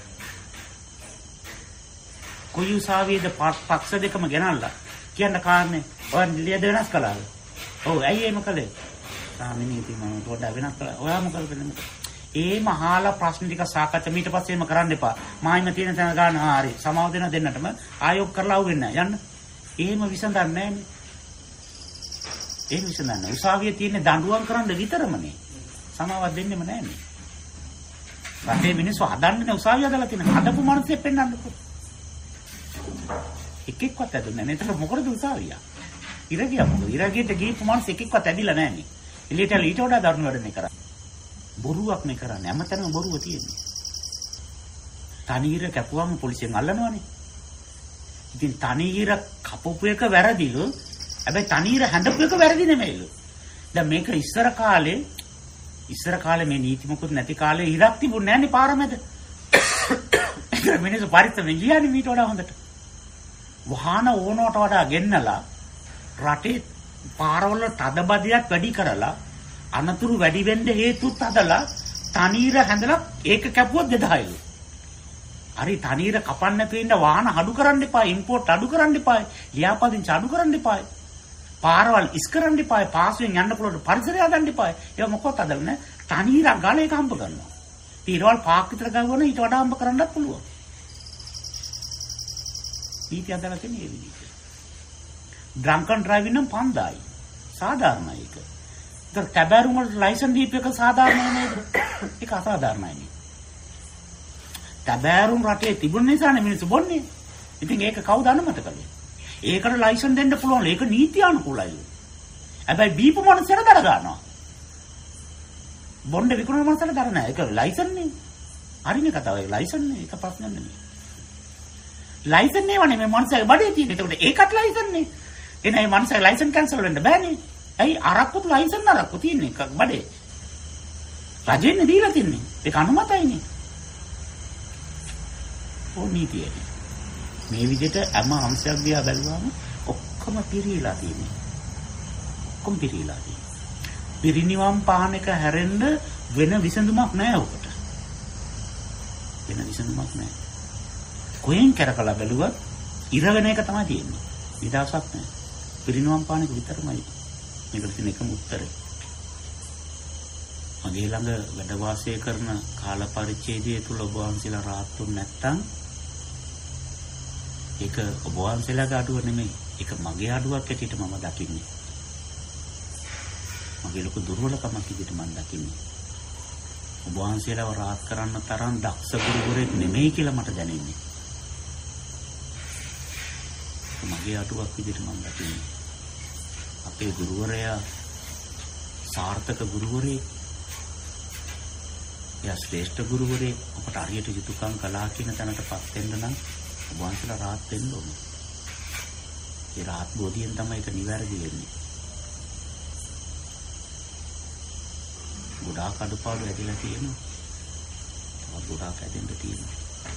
කොයි උසාවියේද පක්ෂ දෙකම ගෙනල්ලා කියන්න කාරණේ ඔය ලියද වෙනස් කළාද? ඔව් ඇයි එහෙම කළේ? සාමිනී ඉතින් මම පොඩ්ඩක් වෙනස් කළා. ඔයා මොකද කළේ? ඒම අහලා ප්‍රශ්න ටික සාකච්ඡා ඊට පස්සේ එහෙම කරන්න එපා. මායිම තියෙන තැන ගන්න ආ හරි. සමාව දෙන දෙන්නටම ආයෝග කරලා આવුවෙන්නේ නැහැ. යන්න. එහෙම විසඳන්නේ නැහැනේ. එහෙම විසඳන්නේ. උසාවියේ තියෙන දඬුවම් කරන්න විතරමනේ. සමාවක් දෙන්නෙම නැහැනේ. රටේ මිනිස්සු හදන්නේ උසාවිය හදලා තියෙන. හදපු මිනිස්සු පෙන්නන්නකෝ. එකෙක්වත් ඇදුන්නේ නැහැ. ඒතර මොකටද උසාවිය? ඉරගිය මොකද? ඉරගියට ගිහපු මිනිස්සු එකෙක්වත් ඇදිලා නැහැනේ. එළියට ඊට වඩා දරුණු වැඩනේ කරන්නේ. බොරුවක් නේ කරන්නේ. හැමතැනම බොරුව තියෙන්නේ. තනීර කැපුවම පොලිසියෙන් අල්ලනවනේ. ඉතින් තනීර කපපු එක වැරදිලු. හැබැයි තනීර හැඳපු එක වැරදි නෙමෙයිලු. දැන් මේක ඉස්සර කාලේ ඉස්සර කාලේ මේ නීති මොකුත් නැති කාලේ ඉරක් තිබුණ නැන්නේ පාර මැද. මිනිස්සු පරිස්සමෙන් ගියානේ මීට වඩා හොඳට. වහන ඕනවට වඩා ගෙන්නලා රටේ පාරවල තදබදියක් වැඩි කරලා අනතුරු වැඩි වෙන්න හේතුත් හදලා තනීර හැඳලා ඒක කැපුවොත් දෙදායිලු. හරි තනීර කපන්න නැතුව ඉන්න වාහන අඩු කරන්න එපා, ඉම්පෝට් අඩු කරන්න එපා, ලියාපදිංචි අඩු කරන්න එපා. පාරවල් ඉස් කරන්න එපා, පාසුවෙන් යන්න පුළුවන් පරිසරය හදන්න එපා. ඒක මොකවත් හදලා නැහැ. තනීර ගාලා ඒක හම්බ කරනවා. ඊරවල් පාක් විතර ගවන ඊට වඩා හම්බ කරන්නත් පුළුවන්. නීති හදලා තියෙන මේ විදිහට. ඩ්‍රංකන් ඩ්‍රයිවිං නම් පන්දායි. සාධාරණයි ඒක. ඒක කැබෑරුම් වල ලයිසන් දීප එක සාධාරණයි නේද? ඒක අසාධාරණයි නේ. කැබෑරුම් රටේ තිබුණ නිසානේ මිනිස්සු බොන්නේ. ඉතින් ඒක කවුද අනුමත කළේ? ඒකට ලයිසන් දෙන්න පුළුවන්. ඒක නීති අනුකූලයි. හැබැයි බීපු මනුස්සයර දර ගන්නවා. බොණ්ඩ විකුණන මනුස්සයර දර නැහැ. ඒක ලයිසන් නේ. හරිනේ කතාව. ඒ ලයිසන් නේ එක ප්‍රශ්නයක් නෙමෙයි. ලයිසන් නෙවනේ මේ මනුස්සයාගේ බඩේ තියෙන. ඒකට ඒකත් ලයිසන් නේ. එහෙනම් මේ මනුස්සයාගේ ලයිසන් කැන්සල් වෙන්න බෑනේ. ඇයි අරක්කුත් ලයිසන් අරක්කු තියෙන්නේ එකක් බඩේ. රජෙන්නේ දීලා තින්නේ. ඒක අනුමතයිනේ. ඕ නීතියනේ. මේ විදිහට හැම අංශයක් දිහා බැලුවාම ඔක්කොම පිරීලා තියෙන්නේ. ඔක්කොම පිරීලා තියෙන්නේ. පිරිනිවන් පාන එක හැරෙන්න වෙන විසඳුමක් නැහැ ඔකට. වෙන විසඳුමක් නැහැ. කොහෙන් කරකලා බැලුවත් ඉර වෙන එක තමයි තියෙන්නේ. විදහාසක් නැහැ. පිරිනිවන් පාන එක විතරමයි මේකට තියෙන එකම උත්තරේ. මගේ ළඟ වැඩ වාසය කරන කාල පරිච්ඡේදයේ තුල ඔබ වහන්සේලා රාත්තුන් නැත්තම් ඒක ඔබ වහන්සේලාගේ අඩුව නෙමෙයි. ඒක මගේ අඩුවක් ඇටියට මම දකින්නේ. මගේ ලොකු දුර්වලකමක් විදිහට මම දකින්නේ. ඔබ වහන්සේලාව රාත් කරන්න තරම් දක්ෂ ගුරුවරයෙක් නෙමෙයි කියලා මට දැනෙන්නේ. මගේ අඩුවක් විදිහට මම දකින්නේ. අපේ ගුරුවරයා සාර්ථක ගුරුවරයෙක්. එයා ශ්‍රේෂ්ඨ ගුරුවරයෙක්. අපට හරියට යුතුයකම් කළා කියන තැනටපත් වෙන්න නම් ඔබ වහන්සේලා රාත් වෙන්න ඕනේ. ඒ රාත් බෝධියෙන් තමයි ඒක නිවැරදි වෙන්නේ. ගොඩාක් අඩුපාඩු ඇදලා තියෙනවා. තවත් ගොඩාක් ඇදෙන්න තියෙනවා.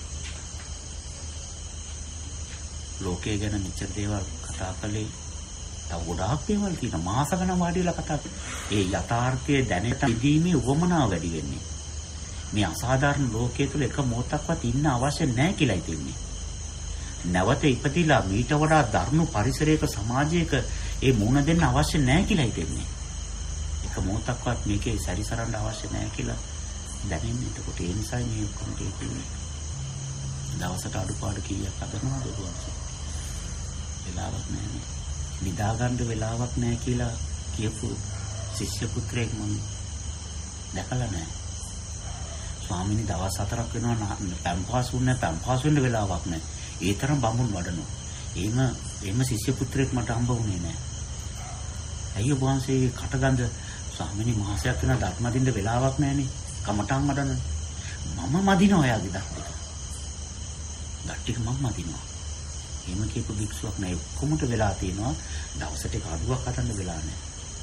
ලෝකයේ ගැන මෙච්චර දේවල් කතා කළේ තව ගොඩාක් දේවල් තියෙනවා. මාස ගණන් වාඩි වෙලා කතා කරලා ඒ යථාර්ථයේ දැනෙට ඉදීමේ උවමනාව වැඩි වෙන්නේ. මේ අසාධාරණ ලෝකයේ තුල එක මොහොතක්වත් ඉන්න අවශ්‍ය නැහැ කියලායි තින්නේ. නැවත ඉපදිලා මීට වඩා දරුණු පරිසරයක සමාජයක ඒ මුණ දෙන්න අවශ්‍ය නැහැ කියලායි තින්නේ. එක මොහොතක්වත් මේකේ සැරිසරන්න අවශ්‍ය නැහැ කියලා දැනෙන්නේ. එතකොට ඒ නිසා මේ ඔක්කොම තියෙන්නේ. දවසට අඩුපාඩු කීයක් හදනවද ඔබවහන්සේ? වෙලාවක් නැහැ. නිදා ගන්න වෙලාවක් නැහැ කියලා කියපු ශිෂ්‍ය පුත්‍රයෙක් මම දැකලා නැහැ. ස්වාමීනි දවස් හතරක් වෙනවා පම්පාසුන්නේ පම්පාසුන්න වෙලාවක් නැහැ. ඒ තරම් බඹුන් වඩනවා. එහෙම එහෙම ශිෂ්‍ය පුත්‍රයෙක් මට හම්බ වුණේ නැහැ. ඇයි ඔබ වහන්සේ කටගඳ ස්වාමීනි මාසයක් වෙන ධර්ම දින්න වෙලාවක් නැහනේ. කමටන් වඩන මම මදිනවා එයාගේ දත් ටික. දත් ටික මම මදිනවා. එහෙම කියපු භික්ෂුවක් නෑ. ඔක්කොමට වෙලා තියෙනවා දවසට එක අඩුවක් හදන්න වෙලා නැහැ.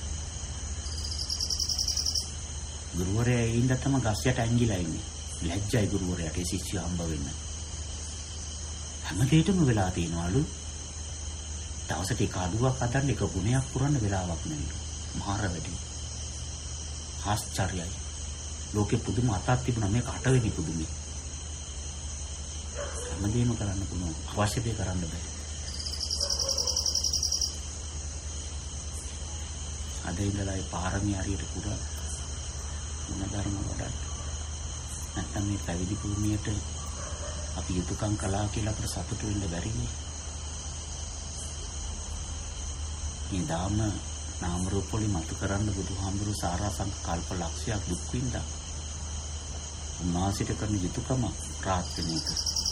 ගුරුවරයා ඉඳ තම ගස්යට ඇංගිලා ඉන්නේ. ලැජ්ජයි ගුරුවරයාට ඒ ශිෂ්‍යය හම්බ වෙන්න. හැමදේටම වෙලා තියෙනවලු. දවසට එක අඩුවක් හදන්න එක ගුණයක් පුරන්න වෙලාවක් නෙවෙයි. මහර වැඩි. ආශ්චර්යයි. ලෝකෙ පුදුම අතක් තිබුණා මේක අටවෙනි පුදුමයි. හැමදේම කරන්න පුළුවන්. අවශ්‍ය දේ කරන්න බෑ. අද ඉඳලා ඒ පාරමී හරියට පුරා මොන ධර්ම වඩන්න. නැත්නම් මේ පැවිදි භූමියට අපි යුතුයකම් කළා කියලා අපිට සතුටු වෙන්න බැරි නේ. මේ දාම නාම රූප වලින් මතු කරන්න බුදුහාමුදුරු සාරාංශ කල්ප ලක්ෂයක් දුක් විඳා. උන්වහන්සේට කරන යුතුයකම රාත් වෙන එක.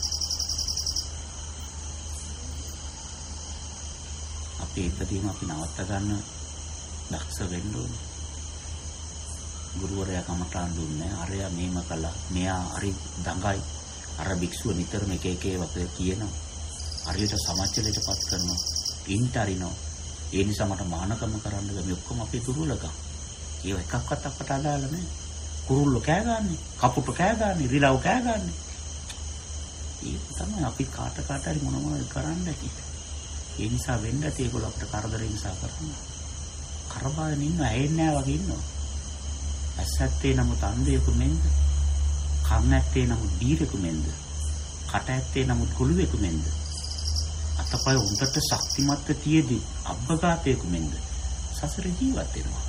අපි ඉදදීම අපි නවත්ත ගන්න දක්ෂ වෙන්න ඕනේ. ගුරුවරයා කමටහන් දුන්නේ අරයා මේම කළා. මෙයා හරි දඟයි. අර භික්ෂුව නිතරම එක එක ඒවා කියනවා. හරියට සමච්චලයටපත් කරනවා. ඉන්ට අරිනවා. ඒ නිසා මට මානකම කරන්න බෑ. මේ ඔක්කොම අපේ දුර්වලකම්. ඒව එකක්වත් අපට අදාළ නැහැ. කුරුල්ලෝ කෑ ගන්නනේ, කපුටු කෑ ගන්නනේ, රිලව් කෑ ගන්නනේ. ඒක තමයි අපි කාට කාට හරි මොන මොනවද කරන්න ඇති. ඒ නිසා වෙන්න ඇති ඒගොල්ලෝ අපිට කරදරේ නිසා කරන්නේ. කරබාගෙන ඉන්න ඇයෙන්නේ නැහැ වගේ ඉන්නවා. ඇස්සැත්තේ නමුත් අන්ධයෙකු මෙන්ද, කන් ඇත්තේ නමුත් බීරෙකු මෙන්ද, කට ඇත්තේ නමුත් කුළුවෙකු මෙන්ද, අතපය උන්ට ශක්තිමත් තියේදී අබ්බගාතයෙකු මෙන්ද සසර ජීවත් වෙනවා.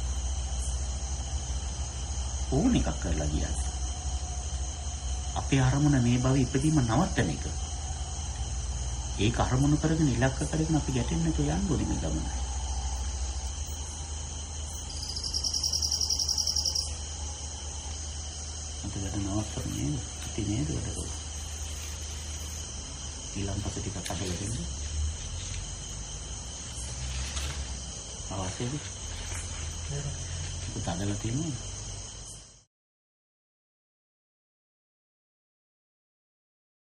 ඕන එකක් කරලා ගියාද? අපේ අරමුණ මේ භවයේ ඉපදීම නවත්තන එක. ඒක අරමුණු කරගෙන ඉලක්ක කරගෙන අපි ගැටෙන්න නැතුව යන්න ඕනේ මේ ගමන. අද වැඩ නවත්තන්නේ ඉති නේද වැඩ. ඊළඟ පස්සේ ටිකක් අදලා දෙන්න. අවශ්‍යද? ඒක අදලා තියෙනවා.